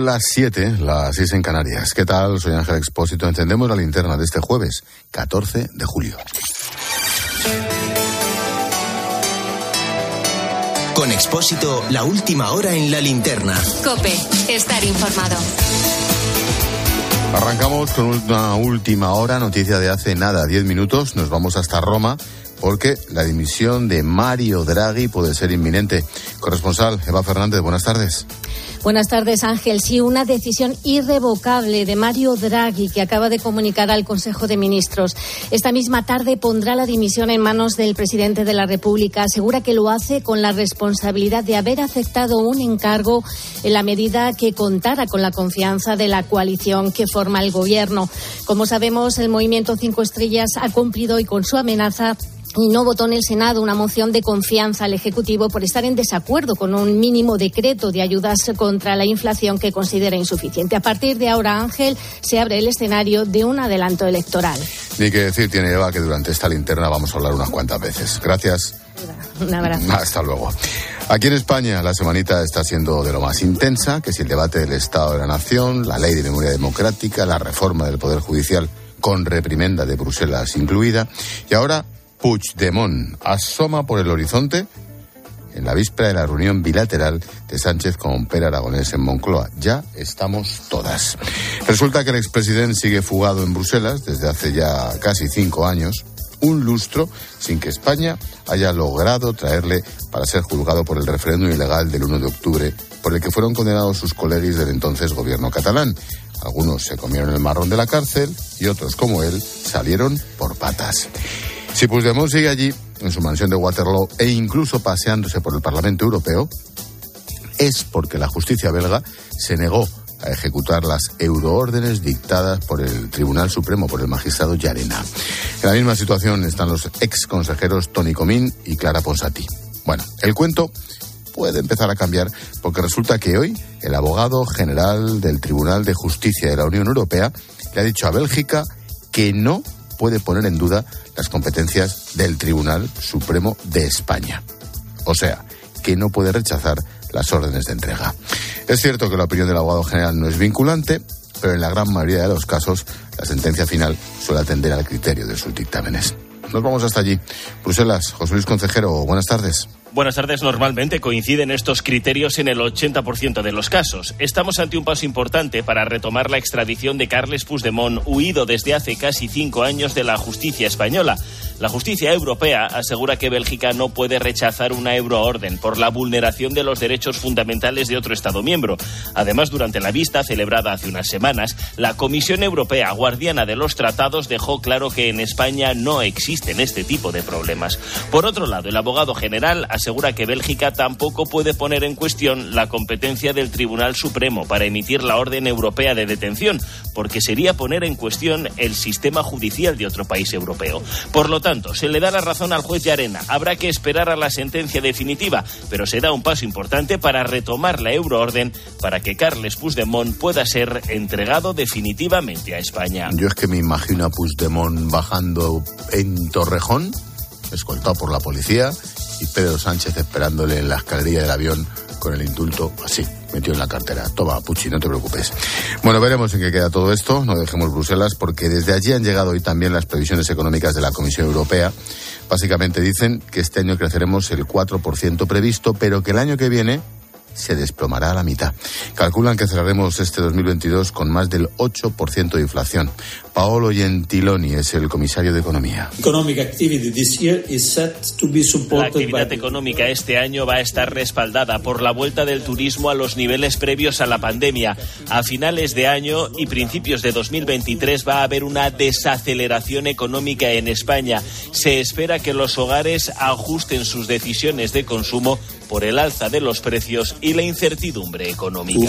Son las 7, las 6 en Canarias. ¿Qué tal? Soy Ángel Expósito. Encendemos la linterna de este jueves, 14 de julio. Con Expósito, la última hora en la linterna. COPE, estar informado. Arrancamos con una última hora, noticia de hace 10 minutos. Nos vamos hasta Roma porque la dimisión de Mario Draghi puede ser inminente. Corresponsal Eva Fernández, buenas tardes. Buenas tardes, Ángel. Sí, una decisión irrevocable de Mario Draghi que acaba de comunicar al Consejo de Ministros. Esta misma tarde pondrá la dimisión en manos del presidente de la República. Asegura que lo hace con la responsabilidad de haber aceptado un encargo en la medida que contara con la confianza de la coalición que forma el gobierno. Como sabemos, el Movimiento 5 Estrellas ha cumplido hoy con su amenaza y no votó en el Senado una moción de confianza al Ejecutivo por estar en desacuerdo con un mínimo decreto de ayudas contra la inflación que considera insuficiente. A partir de ahora, Ángel, se abre el escenario de un adelanto electoral. Ni que decir tiene Eva que durante esta linterna vamos a hablar unas cuantas veces. Gracias. Un abrazo. Hasta luego. Aquí en España la semanita está siendo de lo más intensa, que si el debate del Estado de la Nación, la ley de memoria democrática, la reforma del Poder Judicial con reprimenda de Bruselas incluida, y ahora Puigdemont asoma por el horizonte en la víspera de la reunión bilateral de Sánchez con Pere Aragonés en Moncloa. Ya estamos todas. Resulta que el expresidente sigue fugado en Bruselas desde hace ya casi 5 años, un lustro sin que España haya logrado traerle para ser juzgado por el referéndum ilegal del 1 de octubre, por el que fueron condenados sus colegas del entonces gobierno catalán. Algunos se comieron el marrón de la cárcel y otros, como él, salieron por patas. Si Puigdemont sigue allí, en su mansión de Waterloo, e incluso paseándose por el Parlamento Europeo, es porque la justicia belga se negó a ejecutar las euroórdenes dictadas por el Tribunal Supremo, por el magistrado Llarena. En la misma situación están los exconsejeros Toni Comín y Clara Ponsatí. Bueno, el cuento puede empezar a cambiar porque resulta que hoy el abogado general del Tribunal de Justicia de la Unión Europea le ha dicho a Bélgica que no puede poner en duda las competencias del Tribunal Supremo de España. O sea, que no puede rechazar las órdenes de entrega. Es cierto que la opinión del abogado general no es vinculante, pero en la gran mayoría de los casos la sentencia final suele atender al criterio de sus dictámenes. Nos vamos hasta allí. Bruselas, José Luis Concejero, buenas tardes. Buenas tardes. Normalmente coinciden estos criterios en el 80% de los casos. Estamos ante un paso importante para retomar la extradición de Carles Puigdemont, huido desde hace casi 5 años de la justicia española. La justicia europea asegura que Bélgica no puede rechazar una euroorden por la vulneración de los derechos fundamentales de otro Estado miembro. Además, durante la vista celebrada hace unas semanas, la Comisión Europea, guardiana de los tratados, dejó claro que en España no existen este tipo de problemas. Por otro lado, el abogado general asegura que Bélgica tampoco puede poner en cuestión la competencia del Tribunal Supremo para emitir la orden europea de detención, porque sería poner en cuestión el sistema judicial de otro país europeo. Por lo tanto, se le da la razón al juez Llarena. Habrá que esperar a la sentencia definitiva, pero se da un paso importante para retomar la euroorden para que Carles Puigdemont pueda ser entregado definitivamente a España. Yo es que me imagino a Puigdemont bajando en Torrejón, escoltado por la policía, y Pedro Sánchez esperándole en la escalerilla del avión con el indulto así, metido en la cartera. Toma, Puchi, no te preocupes. Bueno, veremos en qué queda todo esto. No dejemos Bruselas, porque desde allí han llegado hoy también las previsiones económicas de la Comisión Europea. Básicamente dicen que este año creceremos el 4% previsto, pero que el año que viene se desplomará a la mitad. Calculan que cerraremos este 2022 con más del 8% de inflación. Paolo Gentiloni es el comisario de Economía. La actividad económica este año va a estar respaldada por la vuelta del turismo a los niveles previos a la pandemia. A finales de año y principios de 2023 va a haber una desaceleración económica en España. Se espera que los hogares ajusten sus decisiones de consumo por el alza de los precios y la incertidumbre económica.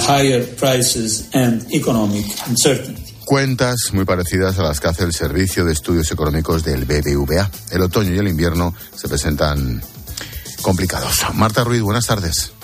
Cuentas muy parecidas a las que hace el Servicio de Estudios Económicos del BBVA. El otoño y el invierno se presentan complicados. Marta Ruiz, buenas tardes.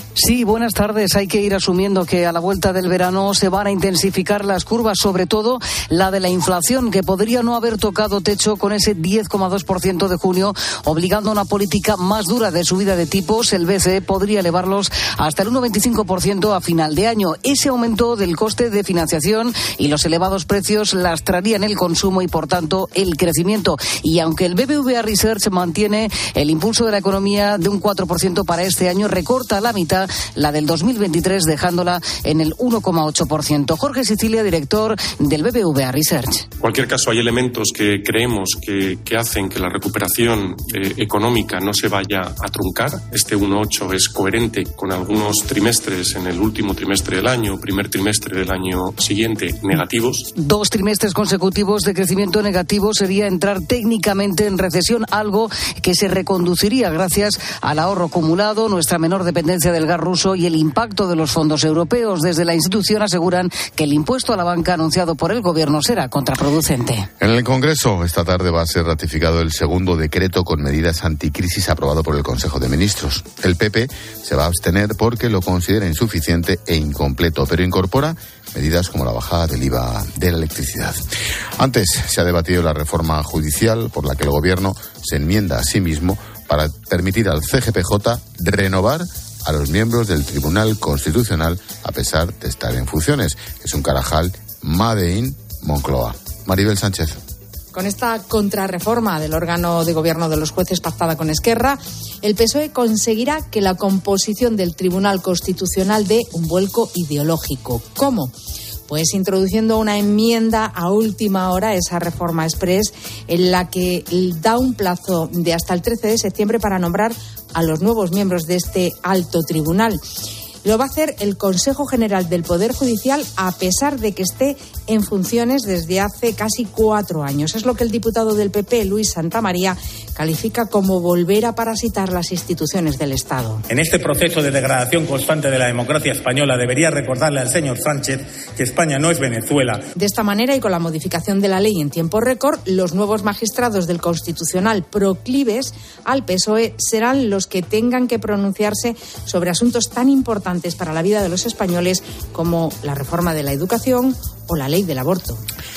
Sí, buenas tardes. Hay que ir asumiendo que a la vuelta del verano se van a intensificar las curvas, sobre todo la de la inflación, que podría no haber tocado techo con ese 10,2% de junio, obligando a una política más dura de subida de tipos. El BCE podría elevarlos hasta el 1,25% a final de año. Ese aumento del coste de financiación y los elevados precios lastrarían el consumo y, por tanto, el crecimiento. Y aunque el BBVA Research mantiene el impulso de la economía de un 4% para este año, recorta a la mitad la del 2023, dejándola en el 1,8%. Jorge Sicilia, director del BBVA Research. En cualquier caso, hay elementos que creemos que hacen que la recuperación económica no se vaya a truncar. Este 1,8 es coherente con algunos trimestres en el último trimestre del año, primer trimestre del año siguiente, negativos. 2 trimestres consecutivos de crecimiento negativo sería entrar técnicamente en recesión, algo que se reconduciría gracias al ahorro acumulado, nuestra menor dependencia del gas ruso y el impacto de los fondos europeos. Desde la institución aseguran que el impuesto a la banca anunciado por el gobierno será contraproducente. En el Congreso, esta tarde va a ser ratificado el segundo decreto con medidas anticrisis aprobado por el Consejo de Ministros. El PP se va a abstener porque lo considera insuficiente e incompleto, pero incorpora medidas como la bajada del IVA de la electricidad. Antes se ha debatido la reforma judicial por la que el Gobierno se enmienda a sí mismo para permitir al CGPJ renovar a los miembros del Tribunal Constitucional a pesar de estar en funciones. Es un carajal made in Moncloa. Maribel Sánchez. Con esta contrarreforma del órgano de gobierno de los jueces pactada con Esquerra, el PSOE conseguirá que la composición del Tribunal Constitucional dé un vuelco ideológico. ¿Cómo? Pues introduciendo una enmienda a última hora, esa reforma express, en la que da un plazo de hasta el 13 de septiembre para nombrar a los nuevos miembros de este alto tribunal. Lo va a hacer el Consejo General del Poder Judicial a pesar de que esté en funciones desde hace casi 4 años. Es lo que el diputado del PP, Luis Santamaría, califica como volver a parasitar las instituciones del Estado. En este proceso de degradación constante de la democracia española debería recordarle al señor Sánchez que España no es Venezuela. De esta manera y con la modificación de la ley en tiempo récord, los nuevos magistrados del Constitucional proclives al PSOE serán los que tengan que pronunciarse sobre asuntos tan importantes para la vida de los españoles como la reforma de la educación o la ley del aborto.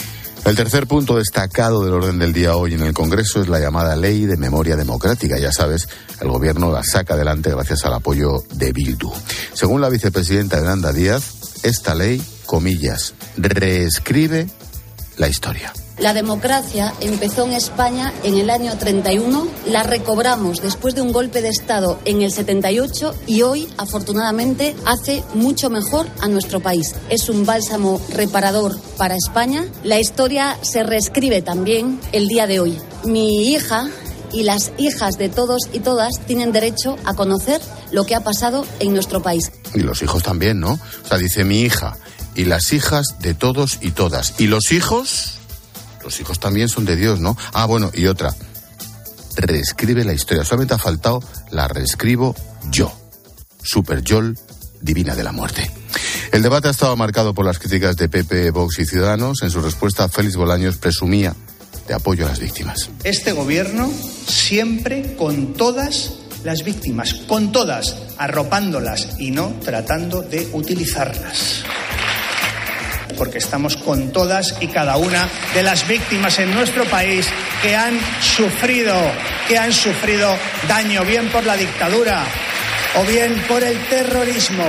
El tercer punto destacado del orden del día hoy en el Congreso es la llamada Ley de Memoria Democrática. Ya sabes, el Gobierno la saca adelante gracias al apoyo de Bildu. Según la vicepresidenta Yolanda Díaz, esta ley, comillas, reescribe la historia. La democracia empezó en España en el año 31, la recobramos después de un golpe de Estado en el 78 y hoy, afortunadamente, hace mucho mejor a nuestro país. Es un bálsamo reparador para España. La historia se reescribe también el día de hoy. Mi hija y las hijas de todos y todas tienen derecho a conocer lo que ha pasado en nuestro país. Y los hijos también, ¿no? O sea, dice mi hija y las hijas de todos y todas. ¿Y los hijos? Los hijos también son de Dios, ¿no? Ah, bueno, y otra. Reescribe la historia. Solamente ha faltado la reescribo yo. Super Yol, divina de la muerte. El debate ha estado marcado por las críticas de PP, Vox y Ciudadanos. En su respuesta, Félix Bolaños presumía de apoyo a las víctimas. Este gobierno siempre con todas las víctimas, con todas, arropándolas y no tratando de utilizarlas. Porque estamos con todas y cada una de las víctimas en nuestro país que han sufrido daño, bien por la dictadura o bien por el terrorismo.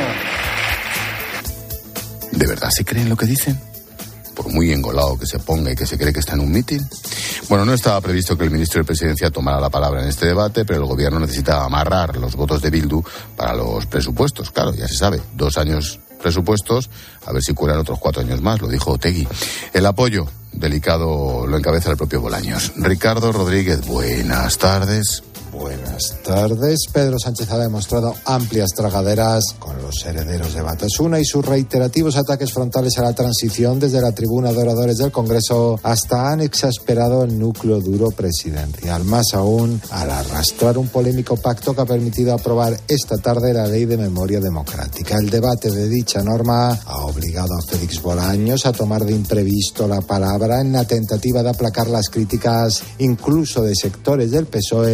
¿De verdad se creen lo que dicen? Por muy engolado que se ponga y que se cree que está en un mitin. Bueno, no estaba previsto que el ministro de Presidencia tomara la palabra en este debate, pero el gobierno necesitaba amarrar los votos de Bildu para los presupuestos. Claro, ya se sabe, 2 años presupuestos, a ver si cuelan otros 4 años más, lo dijo Otegi. El apoyo delicado lo encabeza el propio Bolaños. Ricardo Rodríguez, buenas tardes. Buenas tardes. Pedro Sánchez ha demostrado amplias tragaderas con los herederos de Batasuna y sus reiterativos ataques frontales a la transición desde la tribuna de oradores del Congreso hasta han exasperado el núcleo duro presidencial. Más aún, al arrastrar un polémico pacto que ha permitido aprobar esta tarde la Ley de Memoria Democrática. El debate de dicha norma ha obligado a Félix Bolaños a tomar de imprevisto la palabra en la tentativa de aplacar las críticas, incluso de sectores del PSOE,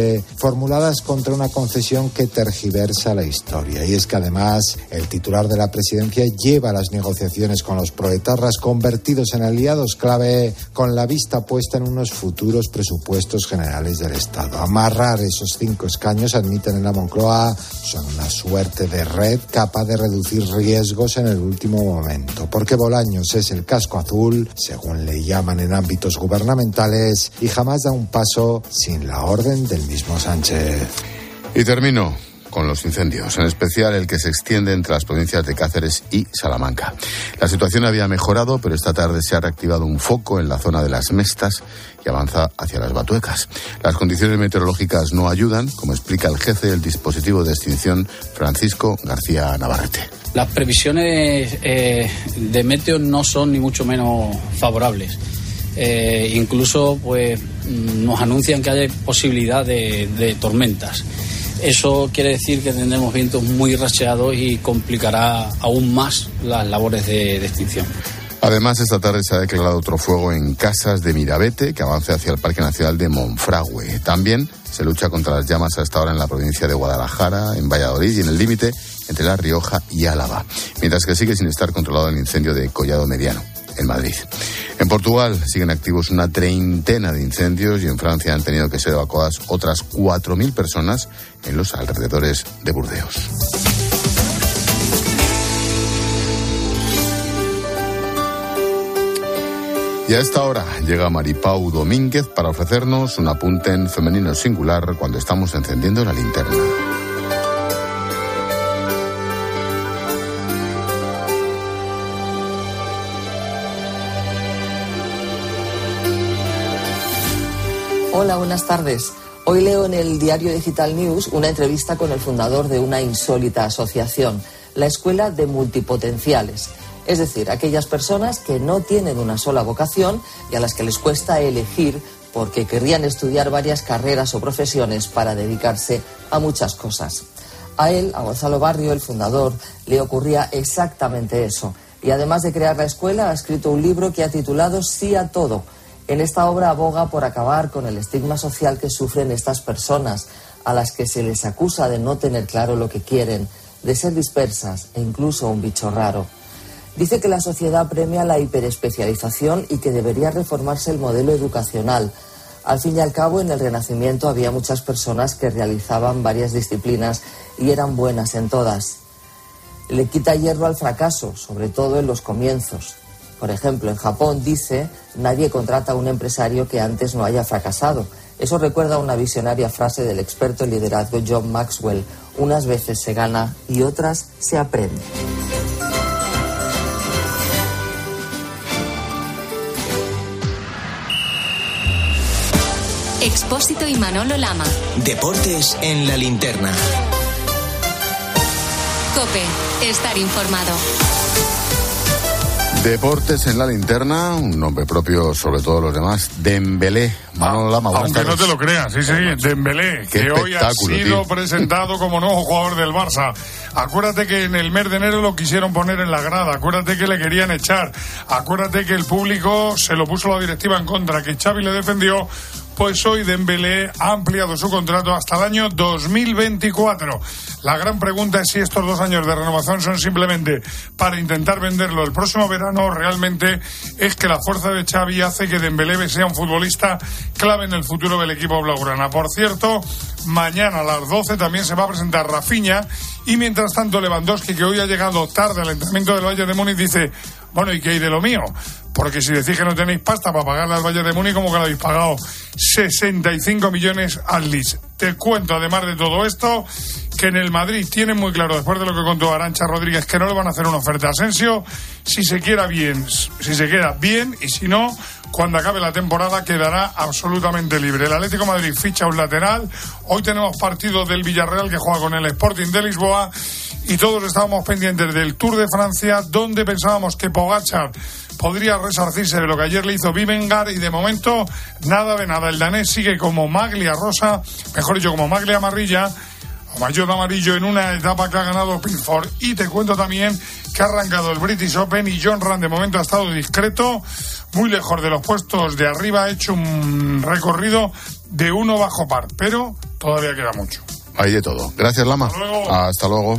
formuladas contra una concesión que tergiversa la historia. Y es que además el titular de la presidencia lleva las negociaciones con los proetarras convertidos en aliados clave, con la vista puesta en unos futuros presupuestos generales del Estado. Amarrar esos 5 escaños, admiten en la Moncloa, son una suerte de red capaz de reducir riesgos en el último momento, porque Bolaños es el casco azul, según le llaman en ámbitos gubernamentales, y jamás da un paso sin la orden del mismo Sánchez. Y termino con los incendios, en especial el que se extiende entre las provincias de Cáceres y Salamanca. La situación había mejorado, pero esta tarde se ha reactivado un foco en la zona de las Mestas y avanza hacia las Batuecas. Las condiciones meteorológicas no ayudan, como explica el jefe del dispositivo de extinción, Francisco García Navarrete. Las previsiones de meteo no son ni mucho menos favorables. Incluso pues nos anuncian que hay posibilidad de tormentas. Eso quiere decir que tendremos vientos muy racheados y complicará aún más las labores de extinción. Además, esta tarde se ha declarado otro fuego en Casas de Mirabete, que avanza hacia el Parque Nacional de Monfragüe. También se lucha contra las llamas a esta hora en la provincia de Guadalajara, en Valladolid y en el límite entre La Rioja y Álava, mientras que sigue sin estar controlado el incendio de Collado Mediano, en Madrid. En Portugal siguen activos una treintena de incendios y en Francia han tenido que ser evacuadas otras 4.000 personas en los alrededores de Burdeos. Y a esta hora llega Maripau Domínguez para ofrecernos un apunte en femenino singular cuando estamos encendiendo la linterna. Hola, buenas tardes. Hoy leo en el diario Digital News una entrevista con el fundador de una insólita asociación, la Escuela de Multipotenciales. Es decir, aquellas personas que no tienen una sola vocación y a las que les cuesta elegir porque querrían estudiar varias carreras o profesiones para dedicarse a muchas cosas. A él, a Gonzalo Barrio, el fundador, le ocurría exactamente eso. Y además de crear la escuela, ha escrito un libro que ha titulado Sí a todo. En esta obra aboga por acabar con el estigma social que sufren estas personas, a las que se les acusa de no tener claro lo que quieren, de ser dispersas e incluso un bicho raro. Dice que la sociedad premia la hiperespecialización y que debería reformarse el modelo educacional. Al fin y al cabo, en el Renacimiento había muchas personas que realizaban varias disciplinas y eran buenas en todas. Le quita hierro al fracaso, sobre todo en los comienzos. Por ejemplo, en Japón dice, nadie contrata a un empresario que antes no haya fracasado. Eso recuerda a una visionaria frase del experto en liderazgo John Maxwell. Unas veces se gana y otras se aprende. Expósito y Manolo Lama. Deportes en la linterna. COPE. Estar informado. Deportes en la linterna, un nombre propio sobre todos los demás, Dembélé. Manolo Lama, buenas tardes. Aunque no te lo creas, sí, Dembélé, que hoy ha sido presentado como nuevo jugador del Barça. Acuérdate que en el mes de enero lo quisieron poner en la grada, acuérdate que le querían echar, acuérdate que el público se lo puso la directiva en contra, que Xavi le defendió. Pues hoy Dembélé ha ampliado su contrato hasta el año 2024. La gran pregunta es si estos 2 años de renovación son simplemente para intentar venderlo el próximo verano, o realmente es que la fuerza de Xavi hace que Dembélé sea un futbolista clave en el futuro del equipo blaugrana. Por cierto, mañana a las 12 también se va a presentar Rafinha y mientras tanto Lewandowski, que hoy ha llegado tarde al entrenamiento del Bayern de Múnich, dice, bueno, ¿y qué hay de lo mío? Porque si decís que no tenéis pasta para pagarle al Bayern de Múnich, como que le habéis pagado 65 millones al Leeds. Te cuento, además de todo esto, que en el Madrid tienen muy claro, después de lo que contó Arantxa Rodríguez, que no le van a hacer una oferta a Asensio, si se queda bien, y si no, cuando acabe la temporada quedará absolutamente libre. El Atlético de Madrid ficha un lateral. Hoy tenemos partido del Villarreal que juega con el Sporting de Lisboa y todos estábamos pendientes del Tour de Francia, donde pensábamos que Pogačar podría resarcirse de lo que ayer le hizo Vingegaard y de momento nada de nada. El danés sigue como maglia rosa, mejor dicho, como maglia amarilla. maillot amarillo en una etapa que ha ganado Pilford. Y te cuento también que ha arrancado el British Open y Jon Rahm de momento ha estado discreto, muy lejos de los puestos de arriba, ha hecho un recorrido de 1 bajo par, pero todavía queda mucho. Hay de todo. Gracias, Lama. Hasta luego.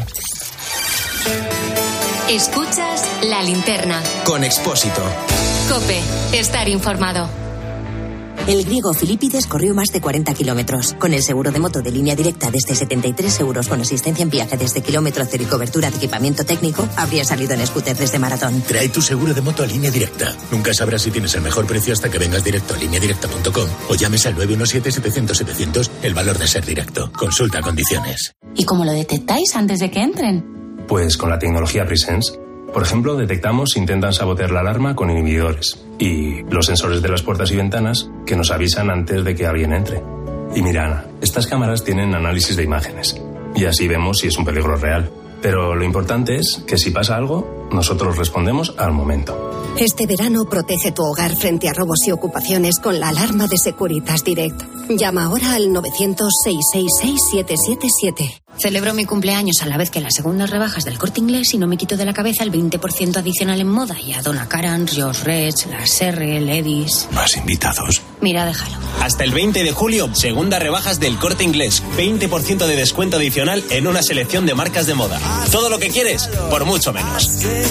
Escuchas La Linterna. Con Expósito. COPE. Estar informado. El griego Filipides corrió más de 40 kilómetros. Con el seguro de moto de Línea Directa desde 73 euros con asistencia en viaje desde kilómetro cero y cobertura de equipamiento técnico, habría salido en scooter desde Maratón. Trae tu seguro de moto a Línea Directa. Nunca sabrás si tienes el mejor precio hasta que vengas directo a lineadirecta.com o llames al 917-700-700, el valor de ser directo. Consulta condiciones. ¿Y cómo lo detectáis antes de que entren? Pues con la tecnología Presence. Por ejemplo, detectamos si intentan sabotear la alarma con inhibidores y los sensores de las puertas y ventanas que nos avisan antes de que alguien entre. Y mira, Ana, estas cámaras tienen análisis de imágenes y así vemos si es un peligro real. Pero lo importante es que si pasa algo, nosotros respondemos al momento. Este verano protege tu hogar frente a robos y ocupaciones con la alarma de Securitas Direct. Llama ahora al 900-666-777. Celebro mi cumpleaños a la vez que las segundas rebajas del Corte Inglés y no me quito de la cabeza el 20% adicional en moda y a Donna Karan, Josh Rech, las R, Levi's. ¿Más invitados? Mira, déjalo. Hasta el 20 de julio, segundas rebajas del Corte Inglés. 20% de descuento adicional en una selección de marcas de moda. Todo lo que quieres, por mucho menos.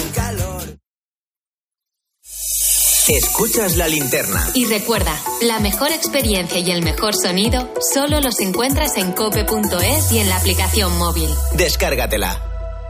Escuchas La Linterna. Y recuerda, la mejor experiencia y el mejor sonido solo los encuentras en cope.es y en la aplicación móvil. Descárgatela.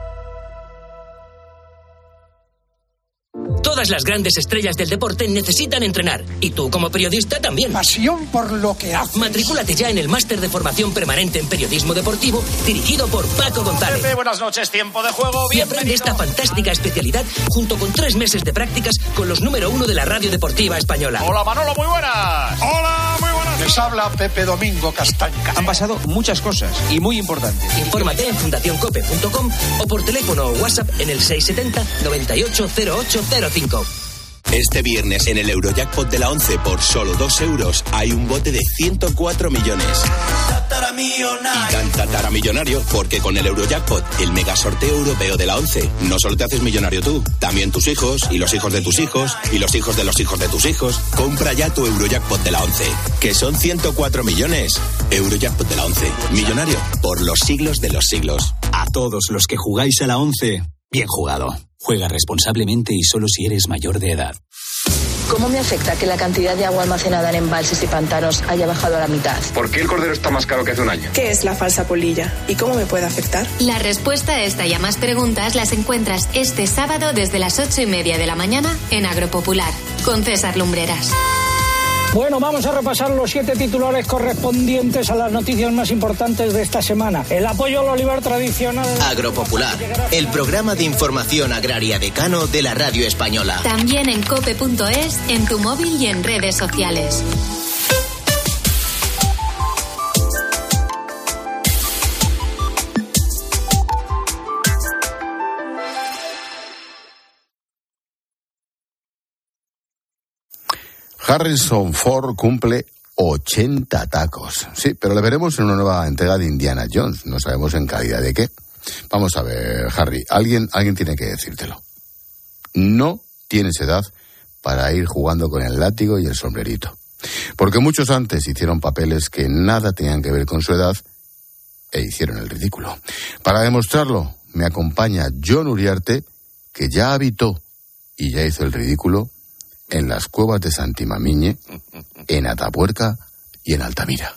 Todas las grandes estrellas del deporte necesitan entrenar. Y tú, como periodista, también. Pasión por lo que haces. Matrículate ya en el máster de formación permanente en periodismo deportivo, dirigido por Paco González. Pepe, buenas noches, tiempo de juego. Y aprende esta fantástica especialidad junto con 3 meses de prácticas con los número 1 de la radio deportiva española. Hola, Manolo, muy buenas. Hola, muy buenas. Les habla Pepe Domingo Castaña. Han pasado muchas cosas y muy importantes. Infórmate en fundacioncope.com o por teléfono o WhatsApp en el 670 980805. Este viernes en el Eurojackpot de la 11 por solo 2 euros hay un bote de 104 millones. Y tan tataramillonario porque con el Eurojackpot, el mega sorteo europeo de la 11, no solo te haces millonario tú, también tus hijos y los hijos de tus hijos y los hijos de los hijos de tus hijos. Compra ya tu Eurojackpot de la 11, que son 104 millones. Eurojackpot de la 11, millonario por los siglos de los siglos. A todos los que jugáis a la 11, bien jugado. Juega responsablemente y solo si eres mayor de edad. ¿Cómo me afecta que la cantidad de agua almacenada en embalses y pantanos haya bajado a la mitad? ¿Por qué el cordero está más caro que hace un año? ¿Qué es la falsa polilla? ¿Y cómo me puede afectar? La respuesta a esta y a más preguntas las encuentras este sábado desde las 8:30 de la mañana en Agropopular, con César Lumbreras. Bueno, vamos a repasar los 7 titulares correspondientes a las noticias más importantes de esta semana. El apoyo al olivar tradicional. Agropopular, el programa de información agraria decano de la radio española. También en cope.es, en tu móvil y en redes sociales. Harrison Ford cumple 80 tacos. Sí, pero le veremos en una nueva entrega de Indiana Jones. No sabemos en calidad de qué. Vamos a ver, Harry, alguien tiene que decírtelo. No tienes edad para ir jugando con el látigo y el sombrerito. Porque muchos antes hicieron papeles que nada tenían que ver con su edad e hicieron el ridículo. Para demostrarlo, me acompaña Jon Uriarte, que ya habitó y ya hizo el ridículo en las cuevas de Santimamiñe, en Atapuerca y en Altamira.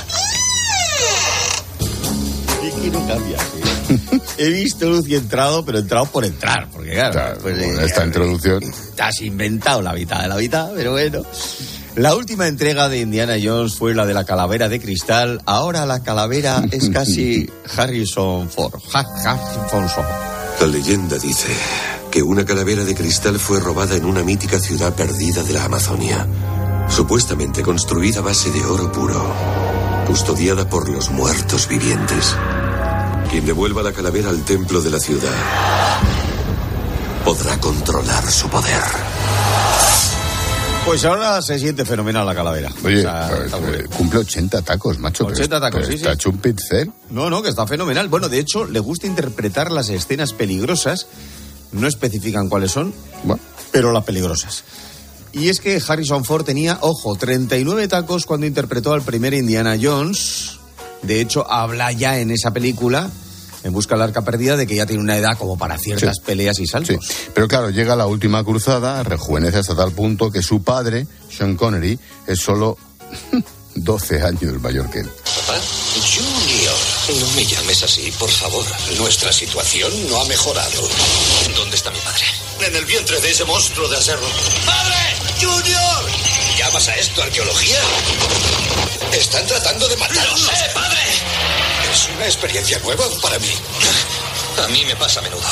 Es que no cambia, ¿sí? He visto luz y entrado, pero he entrado por entrar, porque claro pues, esta introducción... Te has inventado la mitad de la mitad, pero bueno. La última entrega de Indiana Jones fue la de la calavera de cristal. Ahora la calavera es casi Harrison Ford. Harrison Ford. La leyenda dice que una calavera de cristal fue robada en una mítica ciudad perdida de la Amazonia, supuestamente construida a base de oro puro, custodiada por los muertos vivientes. Quien devuelva la calavera al templo de la ciudad podrá controlar su poder. Pues ahora se siente fenomenal la calavera. Oye, cumple 80 tacos, macho. 80 tacos, sí. ¿Está hecho un pincel? No, que está fenomenal. Bueno, de hecho, le gusta interpretar las escenas peligrosas. No especifican cuáles son, pero las peligrosas. Y es que Harrison Ford tenía, 39 tacos cuando interpretó al primer Indiana Jones. De hecho, habla ya en esa película, En busca del arca perdida, de que ya tiene una edad como para ciertas peleas y saltos. Sí. Pero claro, llega la última cruzada, rejuvenece hasta tal punto que su padre, Sean Connery, es solo 12 años mayor que él. ¿Papá? Junior, no me llames así, por favor. Nuestra situación no ha mejorado. ¿Dónde está mi padre? En el vientre de ese monstruo de acero. ¡Padre! ¡Junior! ¿Llamas a esto arqueología? Están tratando de matarnos. ¡No sé, padre! Es una experiencia nueva para mí. A mí me pasa a menudo.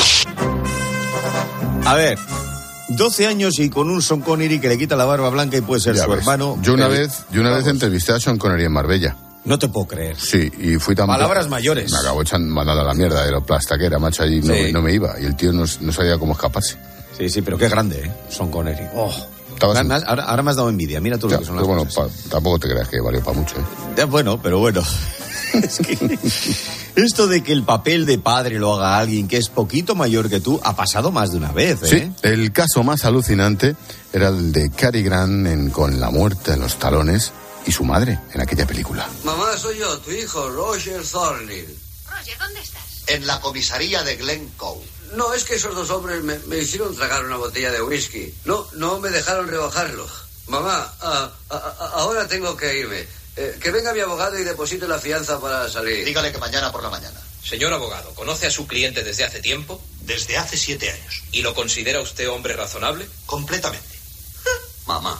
A ver, 12 años y con un Sean Connery que le quita la barba blanca y puede ser ya su hermano. Yo una vez entrevisté a Sean Connery en Marbella. No te puedo creer. Sí, y fui tan... Palabras mayores. Me acabó mandando a la mierda de lo plasta que era, macho, allí no me iba. Y el tío no sabía cómo escaparse. Sí, pero qué grande, Sean Connery. Ahora me has dado envidia, mira tú lo que son las cosas. Tampoco te creas que valió para mucho, pero bueno. Es que esto de que el papel de padre lo haga alguien que es poquito mayor que tú ha pasado más de una vez, Sí, el caso más alucinante era el de Cary Grant con La muerte en los talones y su madre en aquella película. Mamá, soy yo, tu hijo, Roger Thornhill. Roger, ¿dónde estás? En la comisaría de Glencoe. No, es que esos dos hombres me hicieron tragar una botella de whisky. No me dejaron rebajarlo. Mamá, ahora tengo que irme. Que venga mi abogado y deposite la fianza para salir. Dígale que mañana por la mañana. Señor abogado, ¿conoce a su cliente desde hace tiempo? Desde hace 7 años. ¿Y lo considera usted hombre razonable? Completamente. Mamá.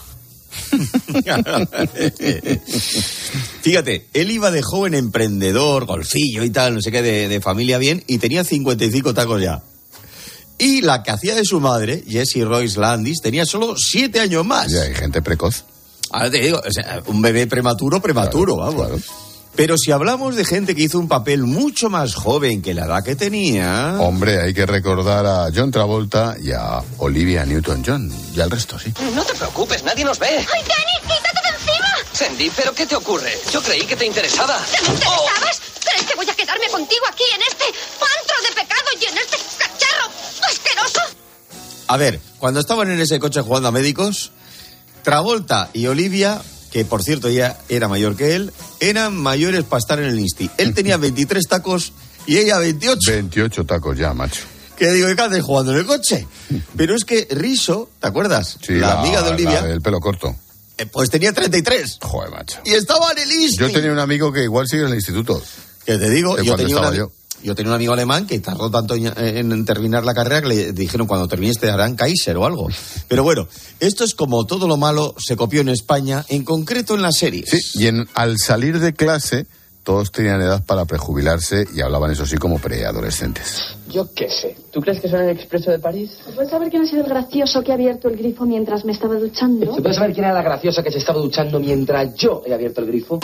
Fíjate, él iba de joven emprendedor, golfillo y tal, no sé qué, de familia bien, y tenía 55 tacos ya. Y la que hacía de su madre, Jessie Royce Landis, tenía solo 7 años más. Ya, hay gente precoz. Ahora te digo, un bebé prematuro, claro, vamos. Claro. Pero si hablamos de gente que hizo un papel mucho más joven que la edad que tenía... Hombre, hay que recordar a John Travolta y a Olivia Newton-John. Y al resto, sí. No te preocupes, nadie nos ve. ¡Ay, Danny, quítate de encima! Sandy, ¿pero qué te ocurre? Yo creí que te interesaba. ¿Te interesabas? ¿Crees que voy a quedarme contigo aquí en este antro de pecado y en este cacharro asqueroso? A ver, cuando estaban en ese coche jugando a médicos... Travolta y Olivia, que por cierto ya era mayor que él, eran mayores para estar en el Insti. Él tenía 23 tacos y ella 28. 28 tacos ya, macho. Que digo, ¿qué haces jugando en el coche? Pero es que Rizzo, ¿te acuerdas? Sí, la amiga de Olivia. El pelo corto. Pues tenía 33. Joder, macho. Y estaba en el Insti. Yo tenía un amigo que igual sigue en el instituto. Que te digo, yo tenía un amigo alemán que tardó tanto en terminar la carrera que le dijeron cuando termines te harán Kaiser o algo. Pero bueno, esto es como todo lo malo se copió en España, en concreto en las series. Sí, y al salir de clase todos tenían edad para prejubilarse y hablaban eso sí como preadolescentes. Yo qué sé. ¿Tú crees que son el Expreso de París? ¿Puedes saber quién ha sido el gracioso que ha abierto el grifo mientras me estaba duchando? ¿Puedes saber quién era la graciosa que se estaba duchando mientras yo he abierto el grifo?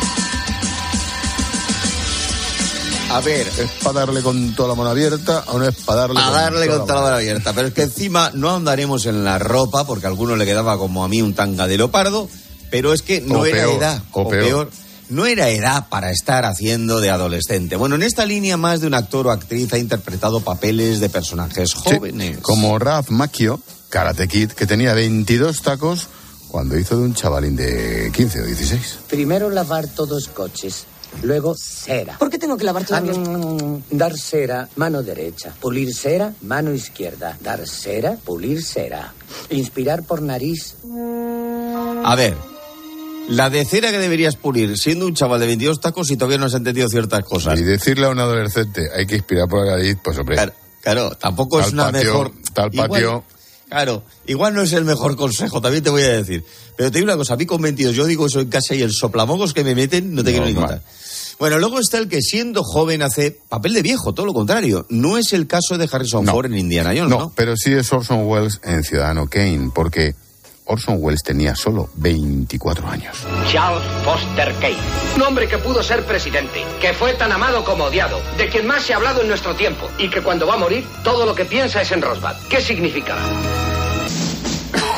A ver, ¿es para darle con toda la mano abierta o no es para darle con toda la mano abierta? Pero es que encima no andaremos en la ropa, porque a algunos le quedaba como a mí un tanga de leopardo, pero es que no era edad, o peor, no era edad para estar haciendo de adolescente. Bueno, en esta línea más de un actor o actriz ha interpretado papeles de personajes jóvenes. Sí, como Ralph Macchio, Karate Kid, que tenía 22 tacos cuando hizo de un chavalín de 15 o 16. Primero lavar todos coches. Luego cera. ¿Por qué tengo que lavar todo? Dar cera, mano derecha. Pulir cera, mano izquierda. Dar cera, pulir cera. Inspirar por nariz. A ver, la de cera que deberías pulir siendo un chaval de 22 tacos y todavía no has entendido ciertas cosas. Y decirle a un adolescente hay que inspirar por la nariz, pues hombre. Claro, tampoco es una mejor... Tal patio... Claro, igual no es el mejor consejo, también te voy a decir. Pero te digo una cosa, a mí con 22 yo digo eso en casa y el soplamocos que me meten no te quiero ni contar. Bueno, luego está el que siendo joven hace papel de viejo, todo lo contrario. No es el caso de Harrison Ford en Indiana Jones, ¿no? No, pero sí es Orson Welles en Ciudadano Kane, porque Orson Welles tenía solo 24 años. Charles Foster Kane, un hombre que pudo ser presidente, que fue tan amado como odiado, de quien más se ha hablado en nuestro tiempo, y que cuando va a morir, todo lo que piensa es en Roswell. ¿Qué significa?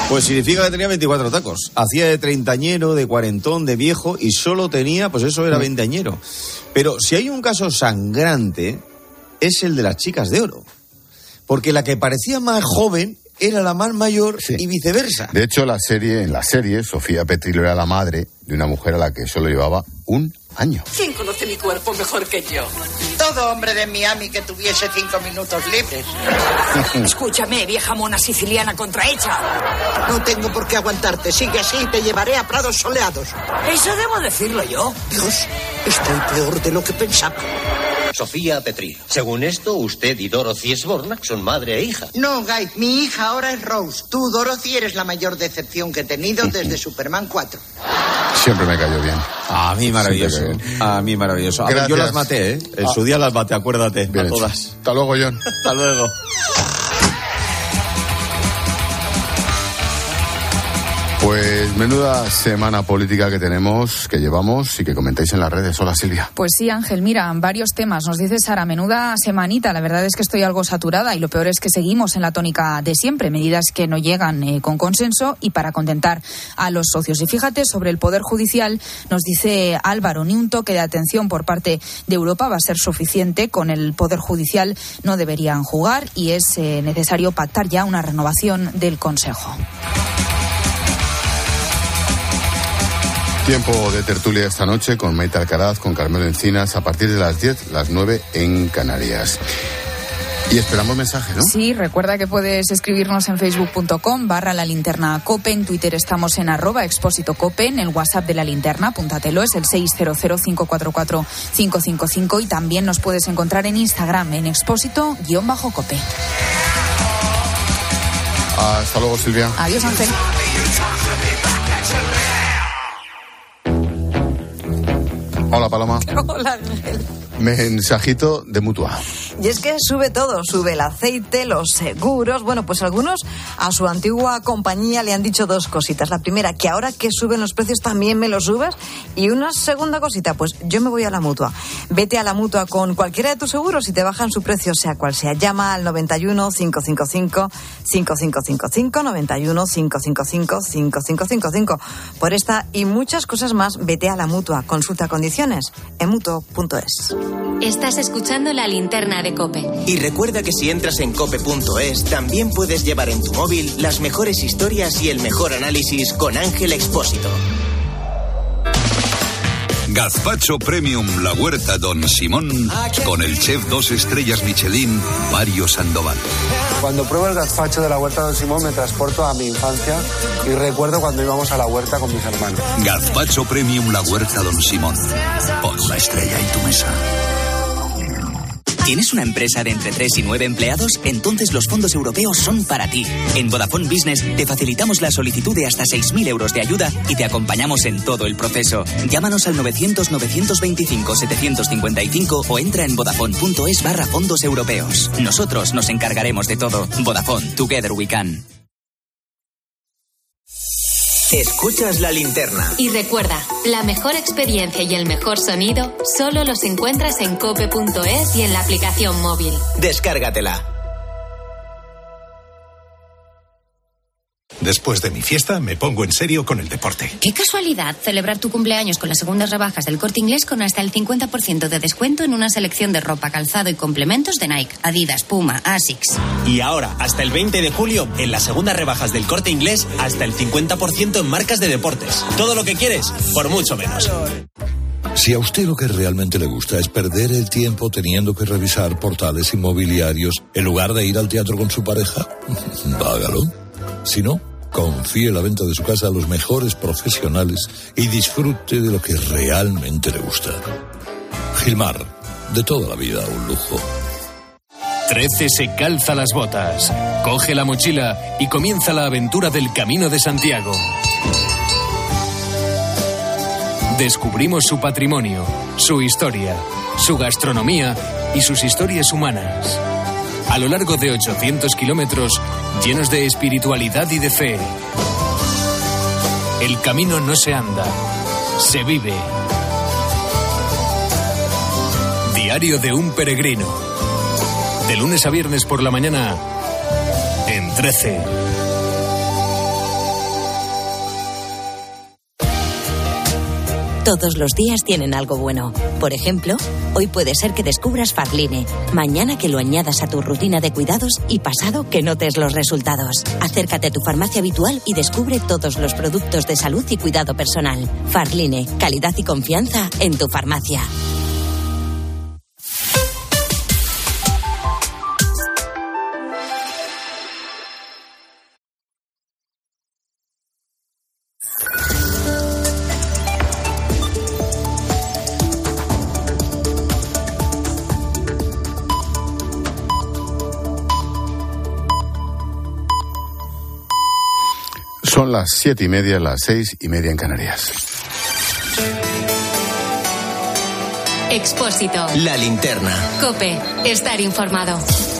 Pues significa que tenía 24 tacos. Hacía de treintañero, de cuarentón, de viejo, y solo tenía, pues eso era veinteañero. Pero si hay un caso sangrante, es el de las chicas de oro. Porque la que parecía más joven era la más mayor y viceversa. De hecho, en la serie, Sofía Petrillo era la madre de una mujer a la que solo llevaba un año. ¿Quién conoce mi cuerpo mejor que yo? Todo hombre de Miami que tuviese 5 minutos libres. Escúchame, vieja mona siciliana contrahecha. No tengo por qué aguantarte. Sigue así y te llevaré a prados soleados. Eso debo decirlo yo. Dios, estoy peor de lo que pensaba. Sofía Petrillo. Según esto, usted y Dorothy Sbornak son madre e hija. No, Guy, mi hija ahora es Rose. Tú, Dorothy, eres la mayor decepción que he tenido desde Superman 4. Siempre me cayó bien. A mí maravilloso. A mí maravilloso. A ver, yo las maté, ¿eh? En su día las maté, acuérdate. Bien a hecho. todas. Hasta luego, John. Hasta luego. Pues menuda semana política que llevamos y que comentáis en las redes. Hola, Silvia. Pues sí, Ángel, mira, varios temas. Nos dice Sara, menuda semanita. La verdad es que estoy algo saturada y lo peor es que seguimos en la tónica de siempre. Medidas que no llegan con consenso y para contentar a los socios. Y fíjate, sobre el Poder Judicial, nos dice Álvaro, ni un toque de atención por parte de Europa va a ser suficiente. Con el Poder Judicial no deberían jugar y es necesario pactar ya una renovación del Consejo. Tiempo de tertulia esta noche con Maite Alcaraz, con Carmelo Encinas, a partir de las 10, las 9 en Canarias. Y esperamos mensajes, ¿no? Sí, recuerda que puedes escribirnos en facebook.com/La Linterna Cope, en Twitter estamos en @expósitocope, en el WhatsApp de La Linterna, apúntatelo, es el 600-544-555 y también nos puedes encontrar en Instagram en expósito_cope. Hasta luego, Silvia. Adiós, Ángel. Hola, Paloma. Hola, Ángel. Mensajito de Mutua. Y es que sube todo, sube el aceite, los seguros. Bueno, pues algunos a su antigua compañía le han dicho dos cositas. La primera, que ahora que suben los precios también me los subes. Y una segunda cosita, pues yo me voy a la Mutua. Vete a la Mutua con cualquiera de tus seguros y te bajan su precio, sea cual sea. Llama al 91 555 5555, 91 555 5555. Por esta y muchas cosas más, vete a la Mutua. Consulta condiciones en mutuo.es. Estás escuchando La Linterna de COPE. Y recuerda que si entras en cope.es, también puedes llevar en tu móvil las mejores historias y el mejor análisis con Ángel Expósito. Gazpacho Premium La Huerta Don Simón con el chef 2 estrellas Michelin, Mario Sandoval. Cuando pruebo el gazpacho de la Huerta Don Simón me transporto a mi infancia y recuerdo cuando íbamos a la huerta con mis hermanos. Gazpacho Premium La Huerta Don Simón. Pon la estrella en tu mesa. ¿Tienes una empresa de entre 3 y 9 empleados? Entonces los fondos europeos son para ti. En Vodafone Business te facilitamos la solicitud de hasta 6.000 euros de ayuda y te acompañamos en todo el proceso. Llámanos al 900-925-755 o entra en vodafone.es/fondos europeos. Nosotros nos encargaremos de todo. Vodafone, Together We Can. Escuchas La Linterna. Y recuerda, la mejor experiencia y el mejor sonido solo los encuentras en cope.es y en la aplicación móvil. Descárgatela. Después de mi fiesta, me pongo en serio con el deporte. Qué casualidad celebrar tu cumpleaños con las segundas rebajas del Corte Inglés con hasta el 50% de descuento en una selección de ropa, calzado y complementos de Nike, Adidas, Puma, Asics. Y ahora, hasta el 20 de julio, en las segundas rebajas del Corte Inglés, hasta el 50% en marcas de deportes. Todo lo que quieres, por mucho menos. Si a usted lo que realmente le gusta es perder el tiempo teniendo que revisar portales inmobiliarios en lugar de ir al teatro con su pareja, hágalo. Si no, confíe la venta de su casa a los mejores profesionales y disfrute de lo que realmente le gusta. Gilmar, de toda la vida un lujo. 13 se calza las botas, coge la mochila y comienza la aventura del Camino de Santiago. Descubrimos su patrimonio, su historia, su gastronomía y sus historias humanas. A lo largo de 800 kilómetros llenos de espiritualidad y de fe. El camino no se anda, se vive. Diario de un peregrino. De lunes a viernes por la mañana, en 13. Todos los días tienen algo bueno. Por ejemplo, hoy puede ser que descubras Farline, mañana que lo añadas a tu rutina de cuidados y pasado que notes los resultados. Acércate a tu farmacia habitual y descubre todos los productos de salud y cuidado personal. Farline, calidad y confianza en tu farmacia. Son las 7:30, las 6:30 en Canarias. Expósito. La linterna. COPE. Estar informado.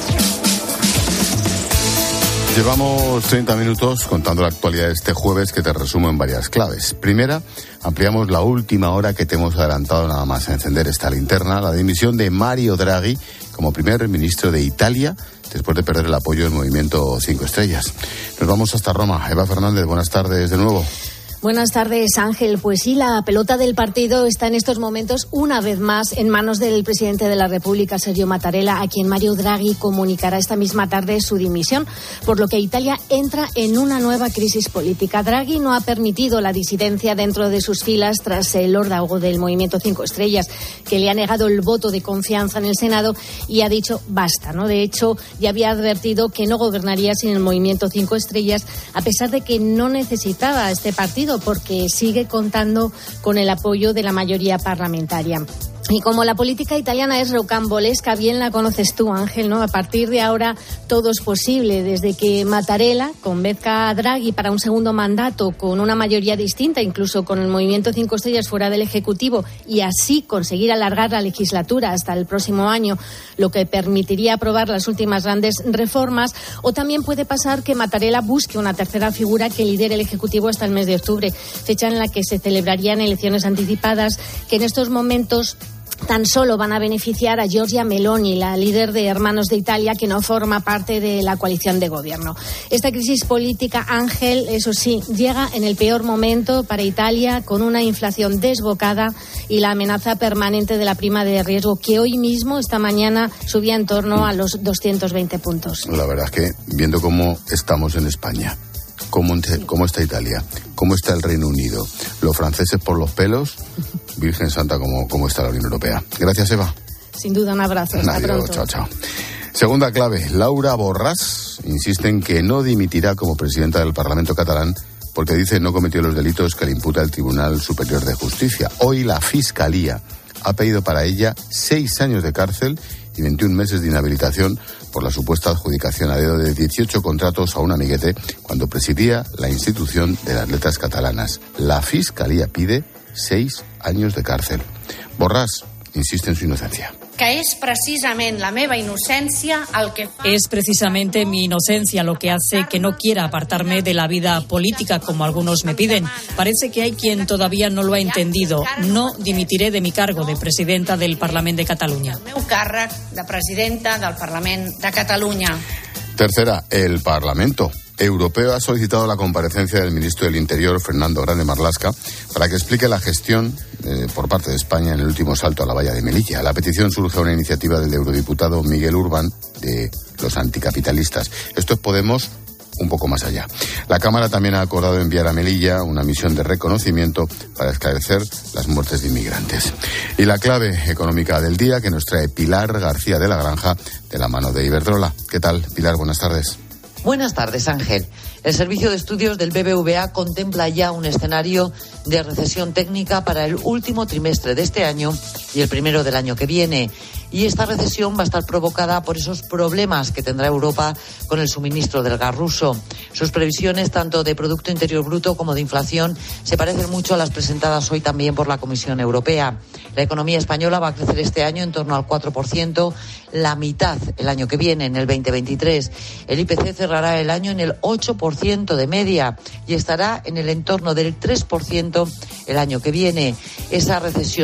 Llevamos 30 minutos contando la actualidad de este jueves, que te resumo en varias claves. Primera, ampliamos la última hora que te hemos adelantado nada más a encender esta linterna, la dimisión de Mario Draghi como primer ministro de Italia, después de perder el apoyo del movimiento 5 Estrellas. Nos vamos hasta Roma. Eva Fernández, buenas tardes de nuevo. Buenas tardes, Ángel. Pues sí, la pelota del partido está en estos momentos una vez más en manos del presidente de la República, Sergio Mattarella, a quien Mario Draghi comunicará esta misma tarde su dimisión, por lo que Italia entra en una nueva crisis política. Draghi no ha permitido la disidencia dentro de sus filas tras el órdago del movimiento 5 Estrellas, que le ha negado el voto de confianza en el Senado y ha dicho basta, ¿no? De hecho, ya había advertido que no gobernaría sin el movimiento 5 Estrellas, a pesar de que no necesitaba este partido, porque sigue contando con el apoyo de la mayoría parlamentaria. Y como la política italiana es rocambolesca, bien la conoces tú, Ángel, ¿no? A partir de ahora todo es posible, desde que Mattarella convenzca a Draghi para un segundo mandato con una mayoría distinta, incluso con el movimiento 5 Estrellas fuera del Ejecutivo, y así conseguir alargar la legislatura hasta el próximo año, lo que permitiría aprobar las últimas grandes reformas. O también puede pasar que Mattarella busque una tercera figura que lidere el Ejecutivo hasta el mes de octubre, fecha en la que se celebrarían elecciones anticipadas que en estos momentos tan solo van a beneficiar a Giorgia Meloni, la líder de Hermanos de Italia, que no forma parte de la coalición de gobierno. Esta crisis política, Ángel, eso sí, llega en el peor momento para Italia, con una inflación desbocada y la amenaza permanente de la prima de riesgo, que hoy mismo, esta mañana, subía en torno a los 220 puntos. La verdad es que, viendo cómo estamos en España, cómo está Italia, cómo está el Reino Unido, los franceses por los pelos, Virgen Santa, cómo está la Unión Europea. Gracias, Eva. Sin duda, un abrazo. Hasta Adiós, pronto. Chao. Segunda clave, Laura Borràs insiste en que no dimitirá como presidenta del Parlamento catalán porque dice no cometió los delitos que le imputa el Tribunal Superior de Justicia. Hoy la Fiscalía ha pedido para ella 6 años de cárcel y 21 meses de inhabilitación por la supuesta adjudicación a dedo de 18 contratos a un amiguete cuando presidía la institución de las letras catalanas. La Fiscalía pide 6 años de cárcel. Borràs insiste en su inocencia. Que es precisamente la meva inocencia al que... Es precisamente mi inocencia lo que hace que no quiera apartarme de la vida política, como algunos me piden. Parece que hay quien todavía no lo ha entendido. No dimitiré de mi cargo de presidenta del Parlamento de Cataluña. El meu càrrec de presidenta del Parlament de Catalunya. Tercera, el Parlamento Europeo ha solicitado la comparecencia del ministro del Interior, Fernando Grande Marlaska, para que explique la gestión por parte de España en el último salto a la valla de Melilla. La petición surge de una iniciativa del eurodiputado Miguel Urbán, de los anticapitalistas. Esto es Podemos un poco más allá. La Cámara también ha acordado enviar a Melilla una misión de reconocimiento para esclarecer las muertes de inmigrantes. Y la clave económica del día que nos trae Pilar García de la Granja, de la mano de Iberdrola. ¿Qué tal, Pilar? Buenas tardes. Buenas tardes, Ángel. El Servicio de Estudios del BBVA contempla ya un escenario de recesión técnica para el último trimestre de este año y el primero del año que viene. Y esta recesión va a estar provocada por esos problemas que tendrá Europa con el suministro del gas ruso. Sus previsiones, tanto de Producto Interior Bruto como de inflación, se parecen mucho a las presentadas hoy también por la Comisión Europea. La economía española va a crecer este año en torno al 4%, la mitad el año que viene, en el 2023. El IPC cerrará el año en el 8% de media y estará en el entorno del 3% el año que viene. Esa recesión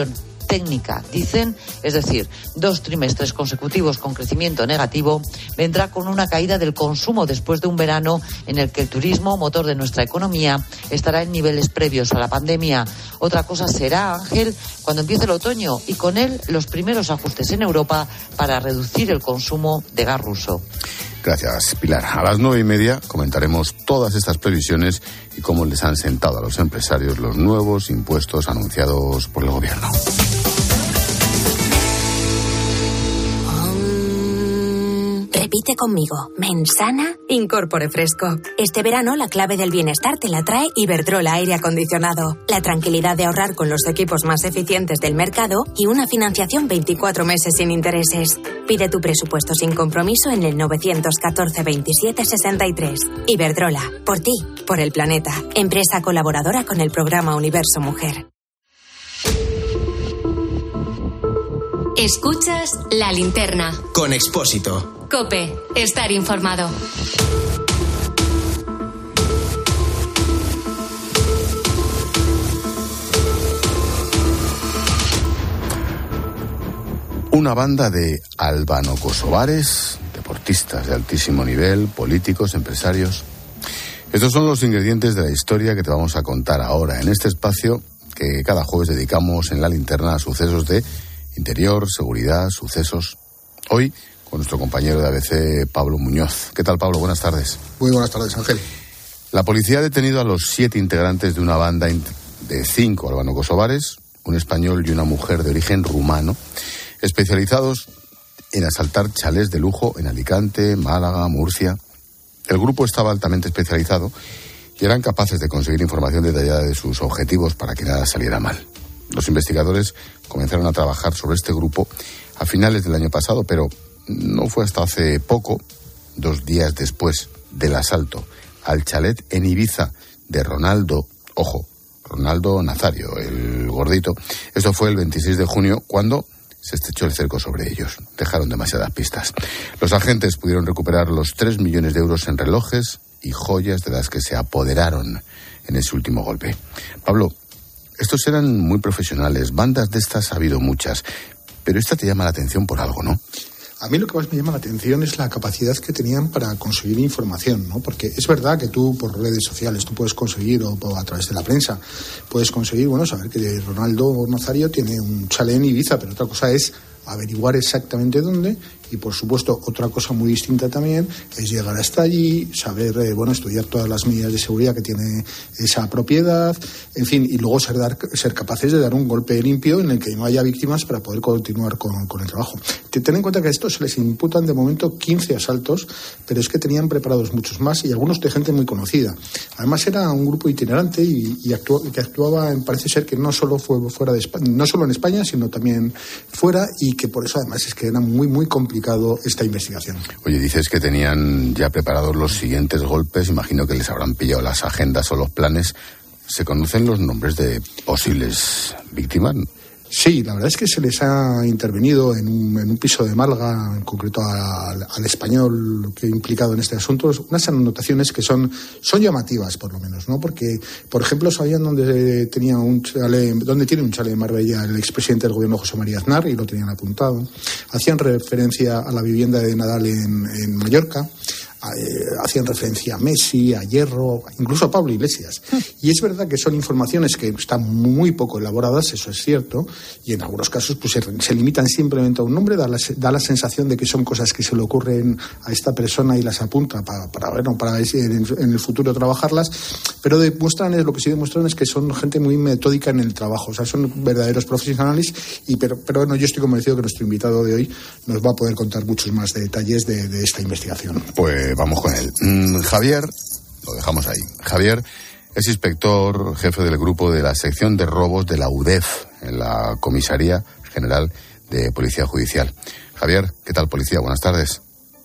técnica, dicen, es decir, 2 trimestres consecutivos con crecimiento negativo, vendrá con una caída del consumo después de un verano en el que el turismo, motor de nuestra economía, estará en niveles previos a la pandemia. Otra cosa será, Ángel, cuando empiece el otoño y con él los primeros ajustes en Europa para reducir el consumo de gas ruso. Gracias, Pilar. A las 9:30 comentaremos todas estas previsiones y cómo les han sentado a los empresarios los nuevos impuestos anunciados por el gobierno. Repite conmigo. Mensana, Incorpore Fresco. Este verano la clave del bienestar te la trae Iberdrola Aire Acondicionado. La tranquilidad de ahorrar con los equipos más eficientes del mercado y una financiación 24 meses sin intereses. Pide tu presupuesto sin compromiso en el 914 27 63. Iberdrola. Por ti, por el planeta. Empresa colaboradora con el programa Universo Mujer. Escuchas La Linterna. Con Expósito. COPE. Estar informado. Una banda de albano-kosovares, deportistas de altísimo nivel, políticos, empresarios. Estos son los ingredientes de la historia que te vamos a contar ahora en este espacio que cada jueves dedicamos en La Linterna a sucesos de interior, seguridad, sucesos. Hoy con nuestro compañero de ABC, Pablo Muñoz. ¿Qué tal, Pablo? Buenas tardes. Muy buenas tardes, Ángel. La policía ha detenido a los 7 integrantes de una banda de 5 albano-kosovares, un español y una mujer de origen rumano, especializados en asaltar chalés de lujo en Alicante, Málaga, Murcia. El grupo estaba altamente especializado y eran capaces de conseguir información detallada de sus objetivos para que nada saliera mal. Los investigadores comenzaron a trabajar sobre este grupo a finales del año pasado, pero no fue hasta hace poco, 2 días después del asalto al chalet en Ibiza de Ronaldo Nazario, el gordito. Esto fue el 26 de junio, cuando se estrechó el cerco sobre ellos. Dejaron demasiadas pistas. Los agentes pudieron recuperar los 3 millones de euros en relojes y joyas de las que se apoderaron en ese último golpe. Pablo, estos eran muy profesionales. Bandas de estas ha habido muchas, pero esta te llama la atención por algo, ¿no? A mí lo que más me llama la atención es la capacidad que tenían para conseguir información, ¿no? Porque es verdad que tú por redes sociales tú puedes conseguir, o a través de la prensa, puedes conseguir, saber que Ronaldo Nazario tiene un chalet en Ibiza, pero otra cosa es averiguar exactamente dónde, y por supuesto otra cosa muy distinta también es llegar hasta allí, saber, estudiar todas las medidas de seguridad que tiene esa propiedad, en fin, y luego ser capaces de dar un golpe limpio en el que no haya víctimas para poder continuar con el trabajo. Ten en cuenta que a estos se les imputan de momento 15 asaltos, pero es que tenían preparados muchos más y algunos de gente muy conocida. Además era un grupo itinerante y que actuaba, parece ser que no solo fue fuera de España, no solo en España, sino también fuera, y que por eso además es que era muy muy complicado esta investigación. Oye, dices que tenían ya preparados los siguientes golpes, imagino que les habrán pillado las agendas o los planes. ¿Se conocen los nombres de posibles víctimas? Sí, la verdad es que se les ha intervenido en un piso de Málaga, en concreto al español que implicado en este asunto, unas anotaciones que son llamativas, por lo menos, ¿no? Porque, por ejemplo, sabían dónde tiene un chalet en Marbella el expresidente del gobierno José María Aznar, y lo tenían apuntado. Hacían referencia a la vivienda de Nadal en Mallorca. Hacían referencia a Messi, a Hierro, incluso a Pablo Iglesias. Y es verdad que son informaciones que están muy poco elaboradas, eso es cierto, y en algunos casos pues se limitan simplemente a un nombre, da la sensación de que son cosas que se le ocurren a esta persona y las apunta para en el futuro trabajarlas, pero lo que sí demuestran es que son gente muy metódica en el trabajo, o sea, son verdaderos profesionales, pero bueno, yo estoy convencido que nuestro invitado de hoy nos va a poder contar muchos más detalles de esta investigación. Pues vamos con él. Javier, lo dejamos ahí. Javier es inspector jefe del grupo de la sección de robos de la UDEF en la Comisaría General de Policía Judicial. Javier, ¿qué tal, policía? Buenas tardes.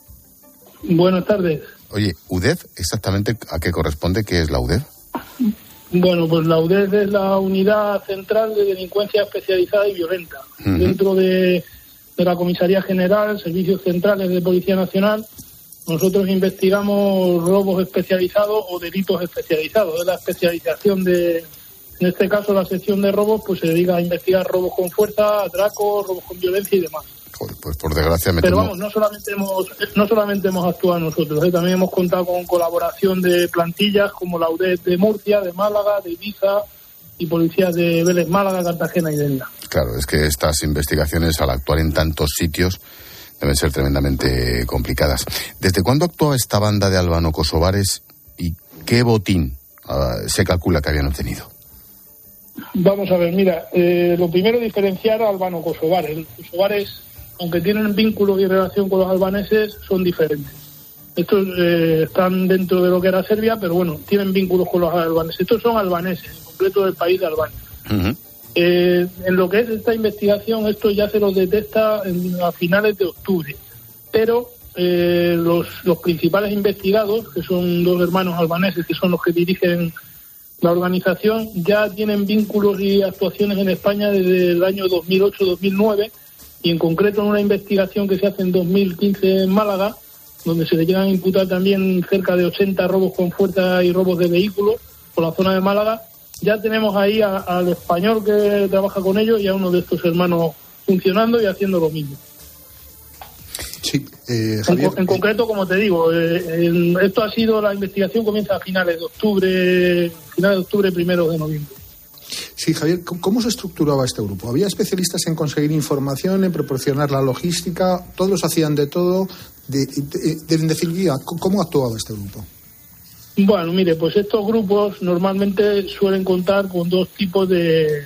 Buenas tardes. Oye, ¿UDEF exactamente a qué corresponde? ¿Qué es la UDEF? Bueno, pues la UDEF es la Unidad Central de Delincuencia Especializada y Violenta. Uh-huh. Dentro de la Comisaría General, Servicios Centrales de Policía Nacional, nosotros investigamos robos especializados o delitos especializados. Es la especialización de En este caso, la sección de robos pues se dedica a investigar robos con fuerza, atracos, robos con violencia y demás. Joder, pues por desgracia me Pero temo... vamos, no solamente hemos actuado nosotros, también hemos contado con colaboración de plantillas como la UDED de Murcia, de Málaga, de Ibiza y policías de Vélez, Málaga, Cartagena y Denia. Claro, es que estas investigaciones, al actuar en tantos sitios, deben ser tremendamente complicadas. ¿Desde cuándo actuaba esta banda de albano-kosovares y qué botín se calcula que habían obtenido? Vamos a ver, mira, lo primero es diferenciar a albano-kosovares. Los kosovares, aunque tienen vínculos y relación con los albaneses, son diferentes. Estos están dentro de lo que era Serbia, pero bueno, tienen vínculos con los albaneses. Estos son albaneses, en concreto del país de Albania. Uh-huh. En lo que es esta investigación, esto ya se los detecta a finales de octubre. Pero los principales investigados, que son dos hermanos albaneses, que son los que dirigen la organización, ya tienen vínculos y actuaciones en España desde el año 2008-2009, y en concreto en una investigación que se hace en 2015 en Málaga, donde se le llegan a imputar también cerca de 80 robos con fuerza y robos de vehículos por la zona de Málaga. Ya tenemos ahí al español que trabaja con ellos y a uno de estos hermanos funcionando y haciendo lo mismo. Sí, Javier, en concreto, como te digo, esto ha sido, la investigación comienza a finales de octubre, primeros de noviembre. Sí, Javier, ¿cómo se estructuraba este grupo? ¿Había especialistas en conseguir información, en proporcionar la logística? ¿Todos hacían de todo? Deben decir guía. ¿Cómo actuaba este grupo? Bueno, mire, pues estos grupos normalmente suelen contar con dos tipos de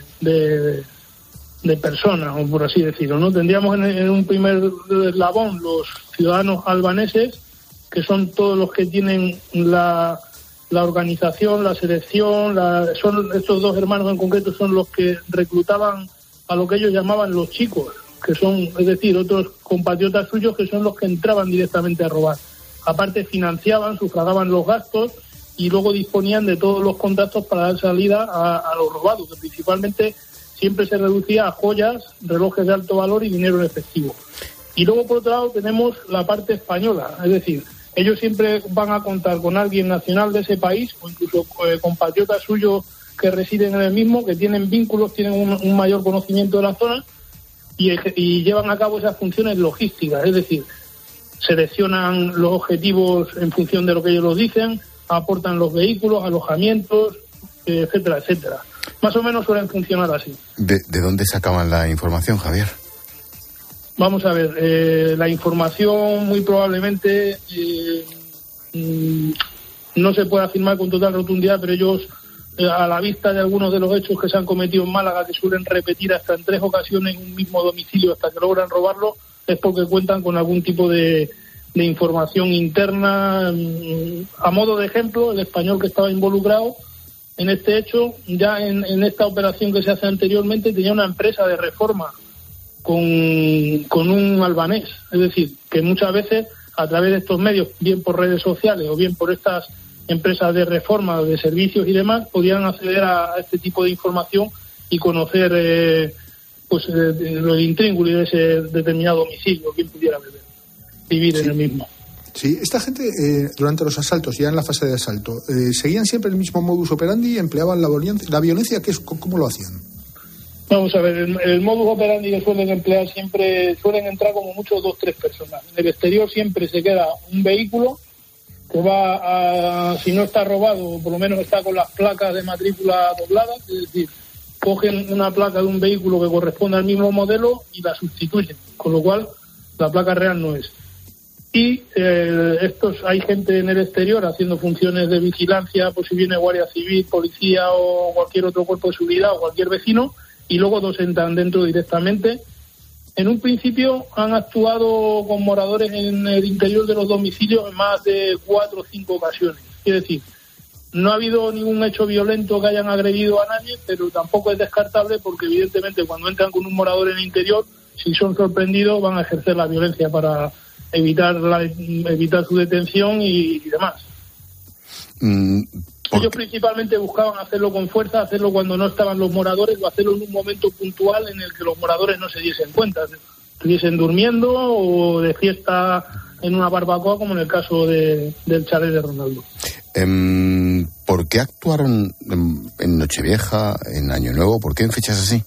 personas, o por así decirlo, ¿no? Tendríamos en un primer eslabón los ciudadanos albaneses, que son todos los que tienen la organización, la selección, son estos dos hermanos en concreto son los que reclutaban a lo que ellos llamaban los chicos, que son, es decir, otros compatriotas suyos que son los que entraban directamente a robar. Aparte financiaban, sufragaban los gastos y luego disponían de todos los contactos para dar salida a los robados, que principalmente siempre se reducía a joyas, relojes de alto valor y dinero en efectivo. Y luego, por otro lado, tenemos la parte española, es decir, ellos siempre van a contar con alguien nacional de ese país o incluso compatriotas suyos que residen en el mismo, que tienen vínculos, tienen un mayor conocimiento de la zona y llevan a cabo esas funciones logísticas, es decir, seleccionan los objetivos en función de lo que ellos los dicen, aportan los vehículos, alojamientos, etcétera, etcétera. Más o menos suelen funcionar así. ¿De dónde sacaban la información, Javier? Vamos a ver, la información muy probablemente no se puede afirmar con total rotundidad, pero ellos, a la vista de algunos de los hechos que se han cometido en Málaga, que suelen repetir hasta en 3 ocasiones un mismo domicilio hasta que logran robarlo, es porque cuentan con algún tipo de información interna. A modo de ejemplo, el español que estaba involucrado en este hecho, ya en esta operación que se hace anteriormente, tenía una empresa de reforma con un albanés. Es decir, que muchas veces a través de estos medios, bien por redes sociales o bien por estas empresas de reforma, de servicios y demás, podían acceder a este tipo de información y conocer lo intríngulo de ese determinado domicilio, quien pudiera vivir en el mismo. Sí, esta gente durante los asaltos, ya en la fase de asalto, ¿seguían siempre el mismo modus operandi? ¿Empleaban la violencia? ¿Cómo lo hacían? Vamos a ver, el modus operandi que suelen emplear siempre, suelen entrar como mucho 2 o 3 personas. En el exterior siempre se queda un vehículo que va si no está robado, por lo menos está con las placas de matrícula dobladas, es decir, cogen una placa de un vehículo que corresponde al mismo modelo y la sustituyen, con lo cual la placa real no es. Y hay gente en el exterior haciendo funciones de vigilancia, pues si viene Guardia Civil, policía o cualquier otro cuerpo de seguridad o cualquier vecino, y luego 2 entran dentro directamente. En un principio han actuado con moradores en el interior de los domicilios en más de 4 o 5 ocasiones. Es decir, no ha habido ningún hecho violento que hayan agredido a nadie, pero tampoco es descartable porque evidentemente cuando entran con un morador en el interior, si son sorprendidos van a ejercer la violencia para evitar su detención y demás. Ellos principalmente buscaban hacerlo con fuerza, hacerlo cuando no estaban los moradores o hacerlo en un momento puntual en el que los moradores no se diesen cuenta, estuviesen durmiendo o de fiesta en una barbacoa, como en el caso del chalet de Ronaldo. ¿Por qué actuaron en Nochevieja, en Año Nuevo? ¿Por qué en fechas así?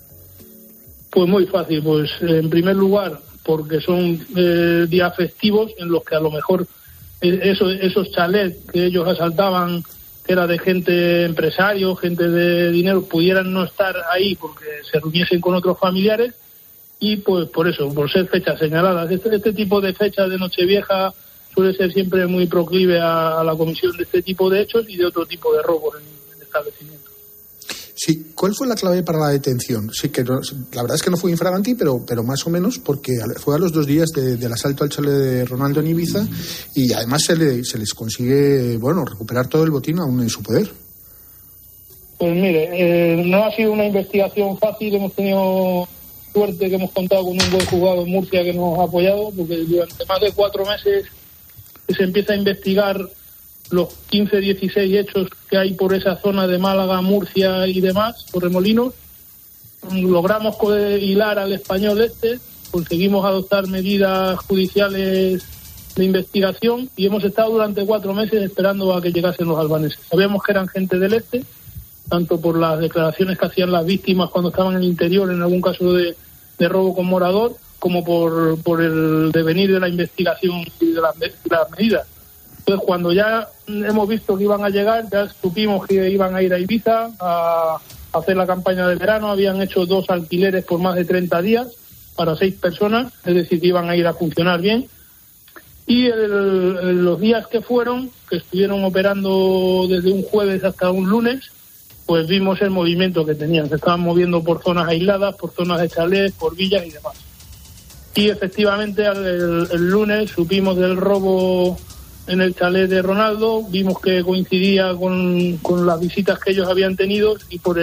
Pues muy fácil, pues en primer lugar porque son días festivos en los que a lo mejor esos chalets que ellos asaltaban, que era de gente empresario, gente de dinero, pudieran no estar ahí porque se reuniesen con otros familiares, y pues por eso, por ser fechas señaladas. Este tipo de fechas de Nochevieja suele ser siempre muy proclive a la comisión de este tipo de hechos y de otro tipo de robos en establecimientos. Sí, ¿cuál fue la clave para la detención? Sí, que no, la verdad es que no fue infraganti, pero más o menos, porque fue a los 2 días del asalto al chalet de Ronaldo en Ibiza, y además se les consigue, recuperar todo el botín aún en su poder. Pues mire, no ha sido una investigación fácil. Hemos tenido suerte que hemos contado con un buen juzgado en Murcia que nos ha apoyado, porque durante más de 4 meses que se empieza a investigar los 15, 16 hechos que hay por esa zona de Málaga, Murcia y demás, por Remolinos. Logramos hilar al español conseguimos adoptar medidas judiciales de investigación y hemos estado durante 4 meses esperando a que llegasen los albaneses. Sabíamos que eran gente del tanto por las declaraciones que hacían las víctimas cuando estaban en el interior, en algún caso de robo con morador, como por el devenir de la investigación y de las medidas. Entonces, cuando ya hemos visto que iban a llegar, ya supimos que iban a ir a Ibiza a hacer la campaña de verano. Habían hecho 2 alquileres por más de 30 días para 6 personas, es decir, que iban a ir a funcionar bien. Y los días que estuvieron operando desde un jueves hasta un lunes, pues vimos el movimiento que tenían. Se estaban moviendo por zonas aisladas, por zonas de chalés, por villas y demás. Y efectivamente el lunes supimos del robo en el chalet de Ronaldo, vimos que coincidía con las visitas que ellos habían tenido, y por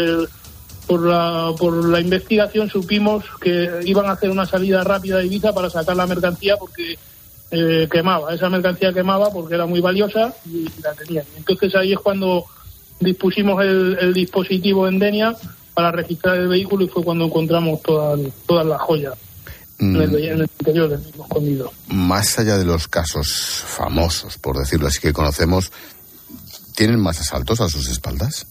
la investigación supimos que iban a hacer una salida rápida de Ibiza para sacar la mercancía porque esa mercancía quemaba porque era muy valiosa y la tenían. Entonces ahí es cuando dispusimos el dispositivo en Denia para registrar el vehículo, y fue cuando encontramos todas las joyas en el interior del mismo escondido. Más allá de los casos famosos, por decirlo así, que conocemos, ¿tienen más asaltos a sus espaldas?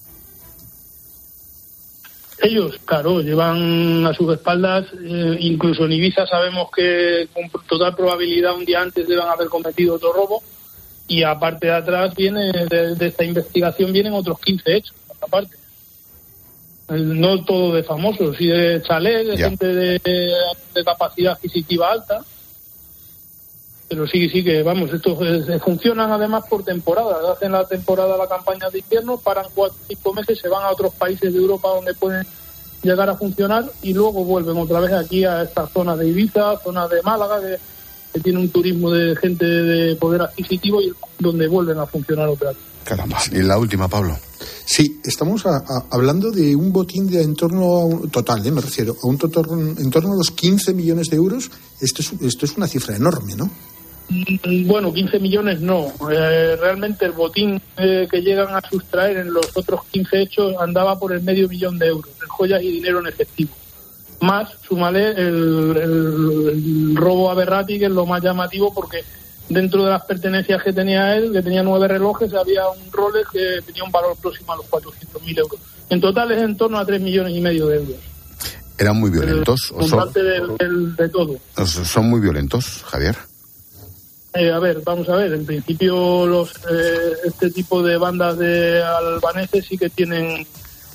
Ellos, claro, llevan a sus espaldas, incluso en Ibiza sabemos que con total probabilidad un día antes deben haber cometido otro robo, y aparte de atrás de esta investigación vienen otros 15 hechos, aparte. No todo de famosos, y de chalés, de gente de capacidad adquisitiva alta. Pero sí que, estos funcionan además por temporada. Hacen la temporada, la campaña de invierno, paran 4 o 5 meses, se van a otros países de Europa donde pueden llegar a funcionar, y luego vuelven otra vez aquí a estas zonas de Ibiza, zonas de Málaga, que tiene un turismo de gente de poder adquisitivo, y donde vuelven a funcionar otra vez. Caramba. Y la última, Pablo. Sí, estamos hablando de un botín de en torno a un total, me refiero, a un total en torno a los 15 millones de euros. Esto es una cifra enorme, ¿no? Bueno, 15 millones no. Realmente el botín que llegan a sustraer en los otros 15 hechos andaba por el $500,000 de euros, en joyas y dinero en efectivo. Más, súmale el robo a Berratti, que es lo más llamativo, porque dentro de las pertenencias que tenía él, que tenía 9 relojes, había un Rolex que tenía un valor próximo a los 400.000 euros. En total es en torno a 3,5 millones de euros. ¿Eran muy violentos? De todo. ¿Son muy violentos, Javier? Vamos a ver. En principio este tipo de bandas de albaneses sí que tienen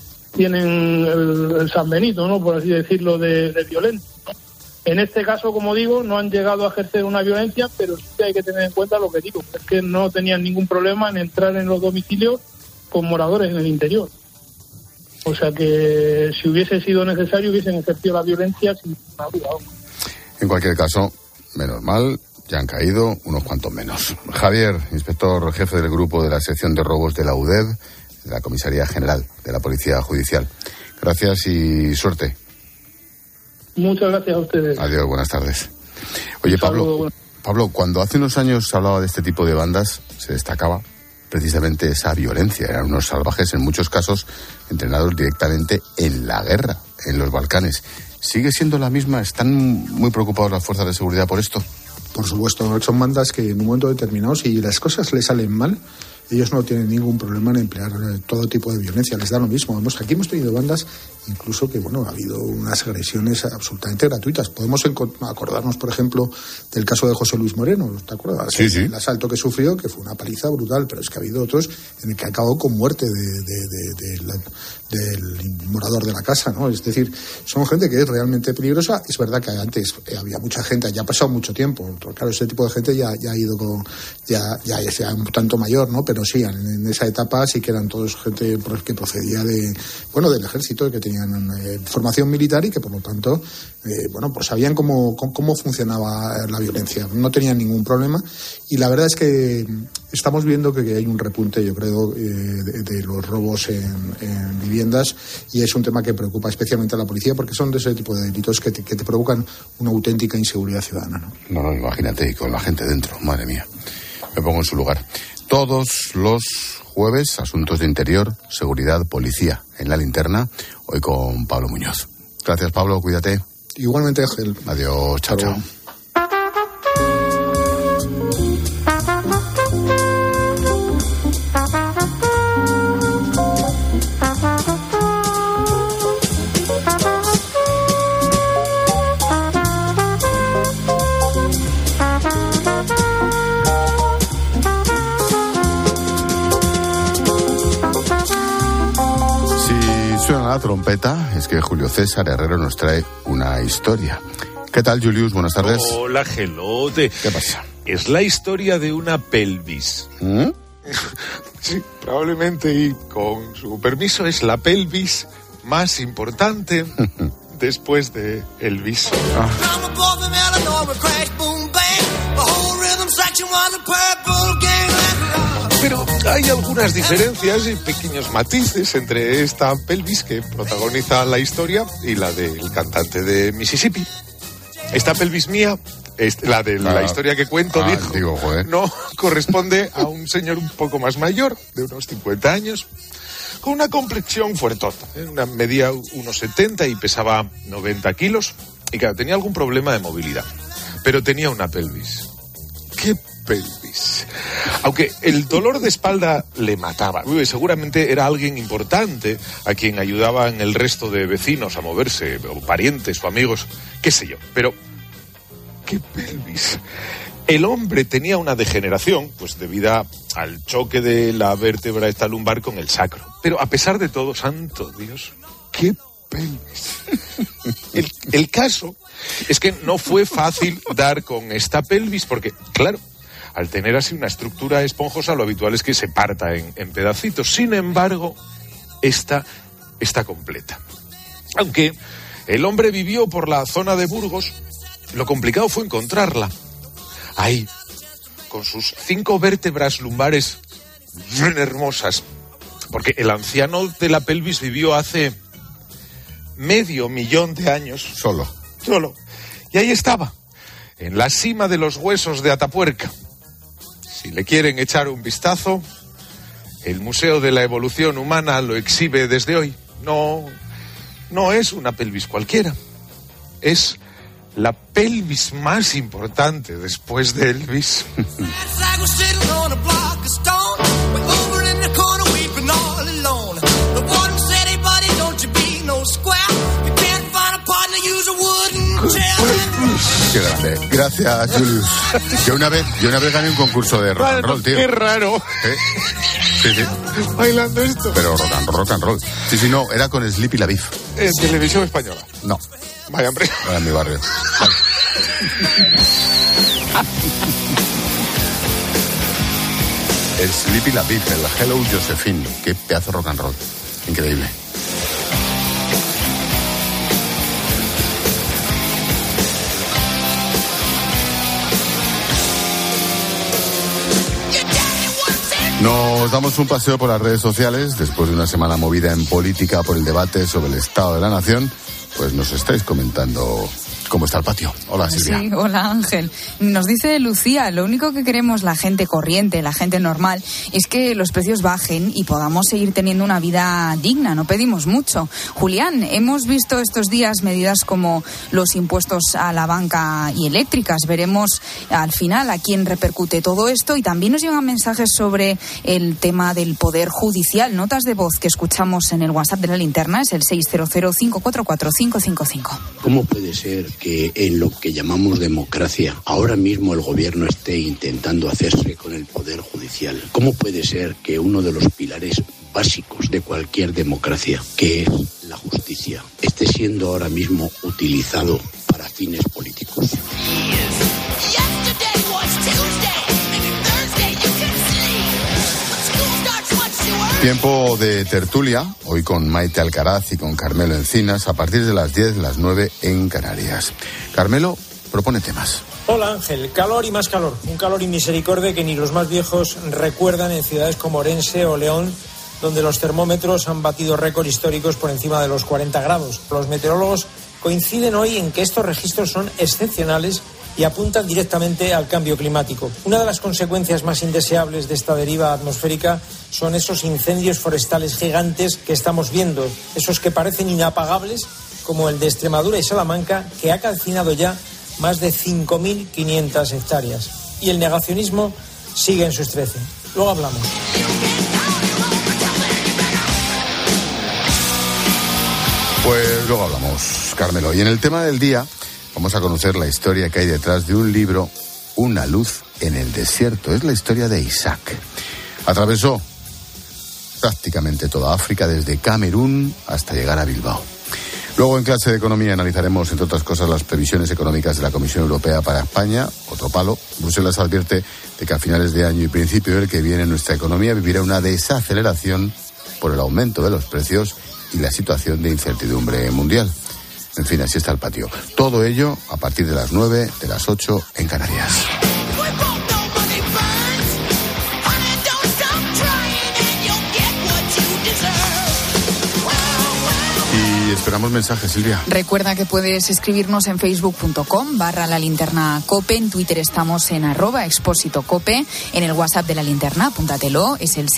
el San Benito, ¿no?, por así decirlo, de violento, ¿no? En este caso, como digo, no han llegado a ejercer una violencia, pero sí que hay que tener en cuenta lo que digo, es que no tenían ningún problema en entrar en los domicilios con moradores en el interior. O sea que si hubiese sido necesario hubiesen ejercido la violencia sin duda. En cualquier caso, menos mal, ya han caído unos cuantos menos. Javier, inspector jefe del grupo de la sección de robos de la UDEV, de la Comisaría General de la Policía Judicial. Gracias y suerte. Muchas gracias a ustedes. Adiós, buenas tardes. Oye, Pablo, cuando hace unos años se hablaba de este tipo de bandas, se destacaba precisamente esa violencia. Eran unos salvajes, en muchos casos, entrenados directamente en la guerra, en los Balcanes. ¿Sigue siendo la misma? ¿Están muy preocupados las fuerzas de seguridad por esto? Por supuesto, son bandas que en un momento determinado, si las cosas le salen mal, ellos no tienen ningún problema en emplear todo tipo de violencia, les da lo mismo. Aquí hemos tenido bandas incluso que, ha habido unas agresiones absolutamente gratuitas. Podemos acordarnos, por ejemplo, del caso de José Luis Moreno, ¿te acuerdas? Sí. El asalto que sufrió, que fue una paliza brutal, pero es que ha habido otros en el que acabó con muerte del morador de la casa, ¿no? Es decir, son gente que es realmente peligrosa. Es verdad que antes había mucha gente, ya ha pasado mucho tiempo, claro, ese tipo de gente ya ha ido ya un tanto mayor, ¿no? Pero sí, en esa etapa sí que eran todos gente que procedía del ejército, que tenían formación militar y que por lo tanto pues sabían cómo funcionaba la violencia, no tenían ningún problema. Y la verdad es que estamos viendo que hay un repunte, yo creo, de los robos en viviendas, y es un tema que preocupa especialmente a la policía, porque son de ese tipo de delitos que te provocan una auténtica inseguridad ciudadana, ¿no? No, imagínate, y con la gente dentro, madre mía, me pongo en su lugar. Todos los jueves, asuntos de interior, seguridad, policía, en La Linterna, hoy con Pablo Muñoz. Gracias, Pablo, cuídate. Igualmente, Ángel. Adiós, chao, chao. La trompeta, es que Julio César Herrero nos trae una historia. ¿Qué tal, Julius? Buenas tardes. Hola, gelote. ¿Qué pasa? Es la historia de una pelvis. Sí, probablemente, y con su permiso, es la pelvis más importante después de Elvis. Pero hay algunas diferencias y pequeños matices entre esta pelvis que protagoniza la historia y la del cantante de Mississippi. Esta pelvis mía, la de la historia que cuento, no corresponde a un señor un poco más mayor, de unos 50 años, con una complexión fuertota. Medía unos 70 y pesaba 90 kilos. Y claro, tenía algún problema de movilidad, pero tenía una pelvis. ¿Qué pelvis? Aunque el dolor de espalda le mataba. Seguramente era alguien importante a quien ayudaban el resto de vecinos a moverse, o parientes o amigos, qué sé yo. Pero, ¿qué pelvis? El hombre tenía una degeneración, pues debida al choque de la vértebra esta lumbar con el sacro. Pero a pesar de todo, santo Dios, ¿qué pelvis? El caso es que no fue fácil dar con esta pelvis porque, claro, al tener así una estructura esponjosa, lo habitual es que se parta en pedacitos. Sin embargo, esta está completa. Aunque el hombre vivió por la zona de Burgos, lo complicado fue encontrarla. Ahí, con sus 5 vértebras lumbares bien hermosas, porque el anciano de la pelvis vivió hace 500.000 de años. Solo. Y ahí estaba, en la cima de los huesos de Atapuerca. Si le quieren echar un vistazo, el Museo de la Evolución Humana lo exhibe desde hoy. No es una pelvis cualquiera. Es la pelvis más importante después de Elvis. Qué grande. Gracias, Julius. Yo una vez gané un concurso de rock and roll, tío. Qué raro. Sí. Bailando esto. Pero rock and roll. Sí, no, era con Sleepy la Beef. En televisión española. No. Vaya, hombre. Era en mi barrio. Sleepy la Beef, el Hello Josephine. Qué pedazo rock and roll. Increíble. Nos damos un paseo por las redes sociales después de una semana movida en política por el debate sobre el estado de la nación. Pues nos estáis comentando cómo está el patio. Hola, Silvia. Sí, hola, Ángel. Nos dice Lucía, lo único que queremos la gente corriente, la gente normal, es que los precios bajen y podamos seguir teniendo una vida digna. No pedimos mucho. Julián, hemos visto estos días medidas como los impuestos a la banca y eléctricas. Veremos al final a quién repercute todo esto, y también nos llegan mensajes sobre el tema del Poder Judicial. Notas de voz que escuchamos en el WhatsApp de La Linterna, es el 600-544-555. ¿Cómo puede ser que en lo que llamamos democracia ahora mismo el gobierno esté intentando hacerse con el Poder Judicial? ¿Cómo puede ser que uno de los pilares básicos de cualquier democracia, que es la justicia, esté siendo ahora mismo utilizado para fines políticos? Tiempo de tertulia, hoy con Maite Alcaraz y con Carmelo Encinas, a partir de las 10, las 9 en Canarias. Carmelo propone temas. Hola Ángel, calor y más calor, un calor y misericordia que ni los más viejos recuerdan en ciudades como Orense o León, donde los termómetros han batido récords históricos por encima de los 40 grados. Los meteorólogos coinciden hoy en que estos registros son excepcionales y apuntan directamente al cambio climático. Una de las consecuencias más indeseables de esta deriva atmosférica son esos incendios forestales gigantes que estamos viendo, esos que parecen inapagables, como el de Extremadura y Salamanca, que ha calcinado ya más de 5.500 hectáreas. Y el negacionismo sigue en sus 13. Luego hablamos. Pues luego hablamos, Carmelo. Y en el tema del día vamos a conocer la historia que hay detrás de un libro, Una luz en el desierto. Es la historia de Isaac. Atravesó prácticamente toda África, desde Camerún hasta llegar a Bilbao. Luego, en clase de economía, analizaremos, entre otras cosas, las previsiones económicas de la Comisión Europea para España. Otro palo. Bruselas advierte de que a finales de año y principio del que viene nuestra economía vivirá una desaceleración por el aumento de los precios y la situación de incertidumbre mundial. En fin, así está el patio. Todo ello a partir de las 9, de las 8 en Canarias. Y esperamos mensajes, Silvia. Recuerda que puedes escribirnos en facebook.com/lalinternacope, en Twitter estamos en @expósitocope, en el WhatsApp de La Linterna, apúntatelo, es el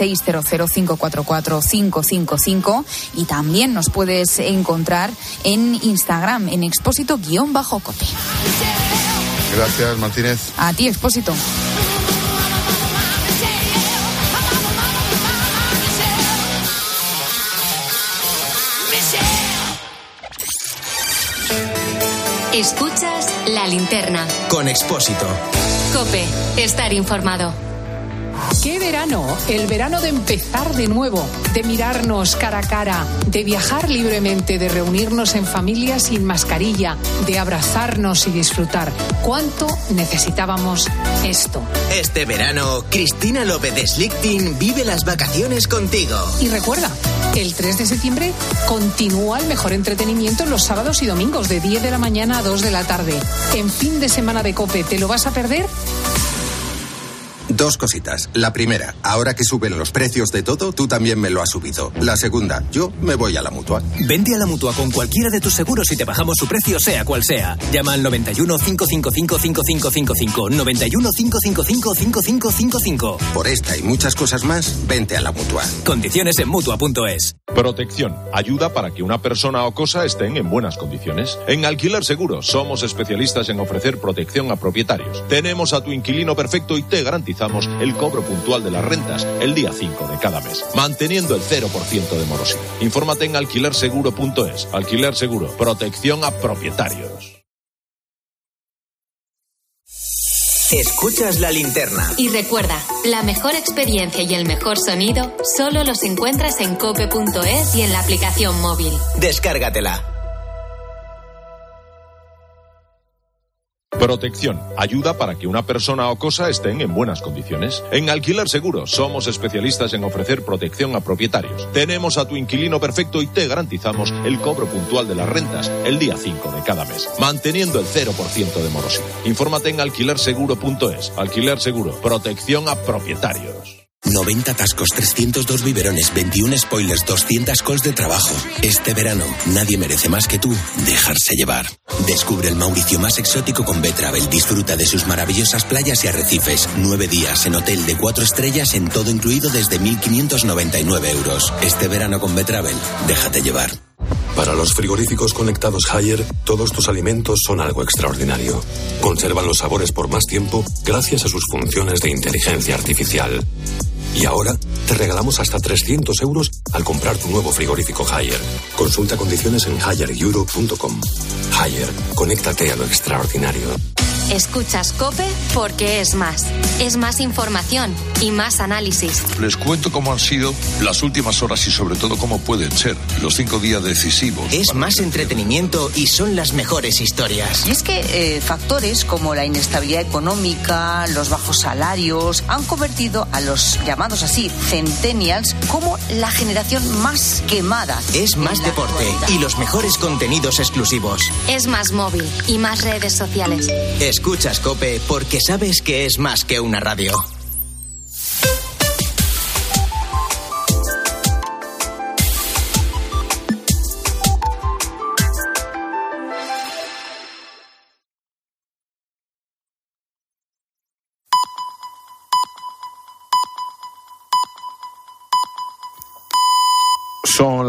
600-544-555, y también nos puedes encontrar en Instagram, en expósito_cope. Gracias, Martínez. A ti, Expósito. Escuchas La Linterna. Con Expósito. COPE. Estar informado. ¡Qué verano! El verano de empezar de nuevo, de mirarnos cara a cara, de viajar libremente, de reunirnos en familia sin mascarilla, de abrazarnos y disfrutar. ¿Cuánto necesitábamos esto? Este verano, Cristina López de Slichting vive las vacaciones contigo. Y recuerda, el 3 de septiembre continúa el mejor entretenimiento los sábados y domingos, de 10 de la mañana a 2 de la tarde. En fin de semana de COPE, ¿te lo vas a perder? Dos cositas. La primera, ahora que suben los precios de todo, tú también me lo has subido. La segunda, yo me voy a la Mutua. Vente a la Mutua con cualquiera de tus seguros y te bajamos su precio, sea cual sea. Llama al 91 555 5555. 91 555 5555. Por esta y muchas cosas más, vente a la Mutua. Condiciones en Mutua.es. Protección. Ayuda para que una persona o cosa estén en buenas condiciones. En Alquiler Seguro somos especialistas en ofrecer protección a propietarios. Tenemos a tu inquilino perfecto y te garantizamos el cobro puntual de las rentas el día 5 de cada mes, manteniendo el 0% de morosidad. Infórmate en alquilerseguro.es. Alquiler Seguro. Protección a propietarios. Escuchas La Linterna. Y recuerda, la mejor experiencia y el mejor sonido solo los encuentras en cope.es y en la aplicación móvil. Descárgatela. Protección. Ayuda para que una persona o cosa estén en buenas condiciones. En Alquiler Seguro somos especialistas en ofrecer protección a propietarios. Tenemos a tu inquilino perfecto y te garantizamos el cobro puntual de las rentas el día 5 de cada mes, manteniendo el 0% de morosidad. Infórmate en alquilerseguro.es. Alquiler Seguro. Protección a propietarios. 90 atascos, 302 biberones, 21 spoilers, 200 calls de trabajo. Este verano, nadie merece más que tú dejarse llevar. Descubre el Mauricio más exótico con Betravel. Disfruta de sus maravillosas playas y arrecifes. 9 días en hotel de 4 estrellas en todo incluido desde 1.599 euros. Este verano con Betravel, déjate llevar. Para los frigoríficos conectados Haier, todos tus alimentos son algo extraordinario. Conservan los sabores por más tiempo gracias a sus funciones de inteligencia artificial. Y ahora te regalamos hasta 300 euros al comprar tu nuevo frigorífico Haier. Consulta condiciones en haier.com. Haier, conéctate a lo extraordinario. Escuchas COPE porque es más. Es más información y más análisis. Les cuento cómo han sido las últimas horas y sobre todo cómo pueden ser los 5 días decisivos. Es más entretenimiento y son las mejores historias. Y es que factores como la inestabilidad económica, los bajos salarios, han convertido a los llamados así centennials como la generación más quemada. Es más deporte y los mejores contenidos exclusivos. Es más móvil y más redes sociales. Escuchas COPE porque sabes que es más que una radio. Son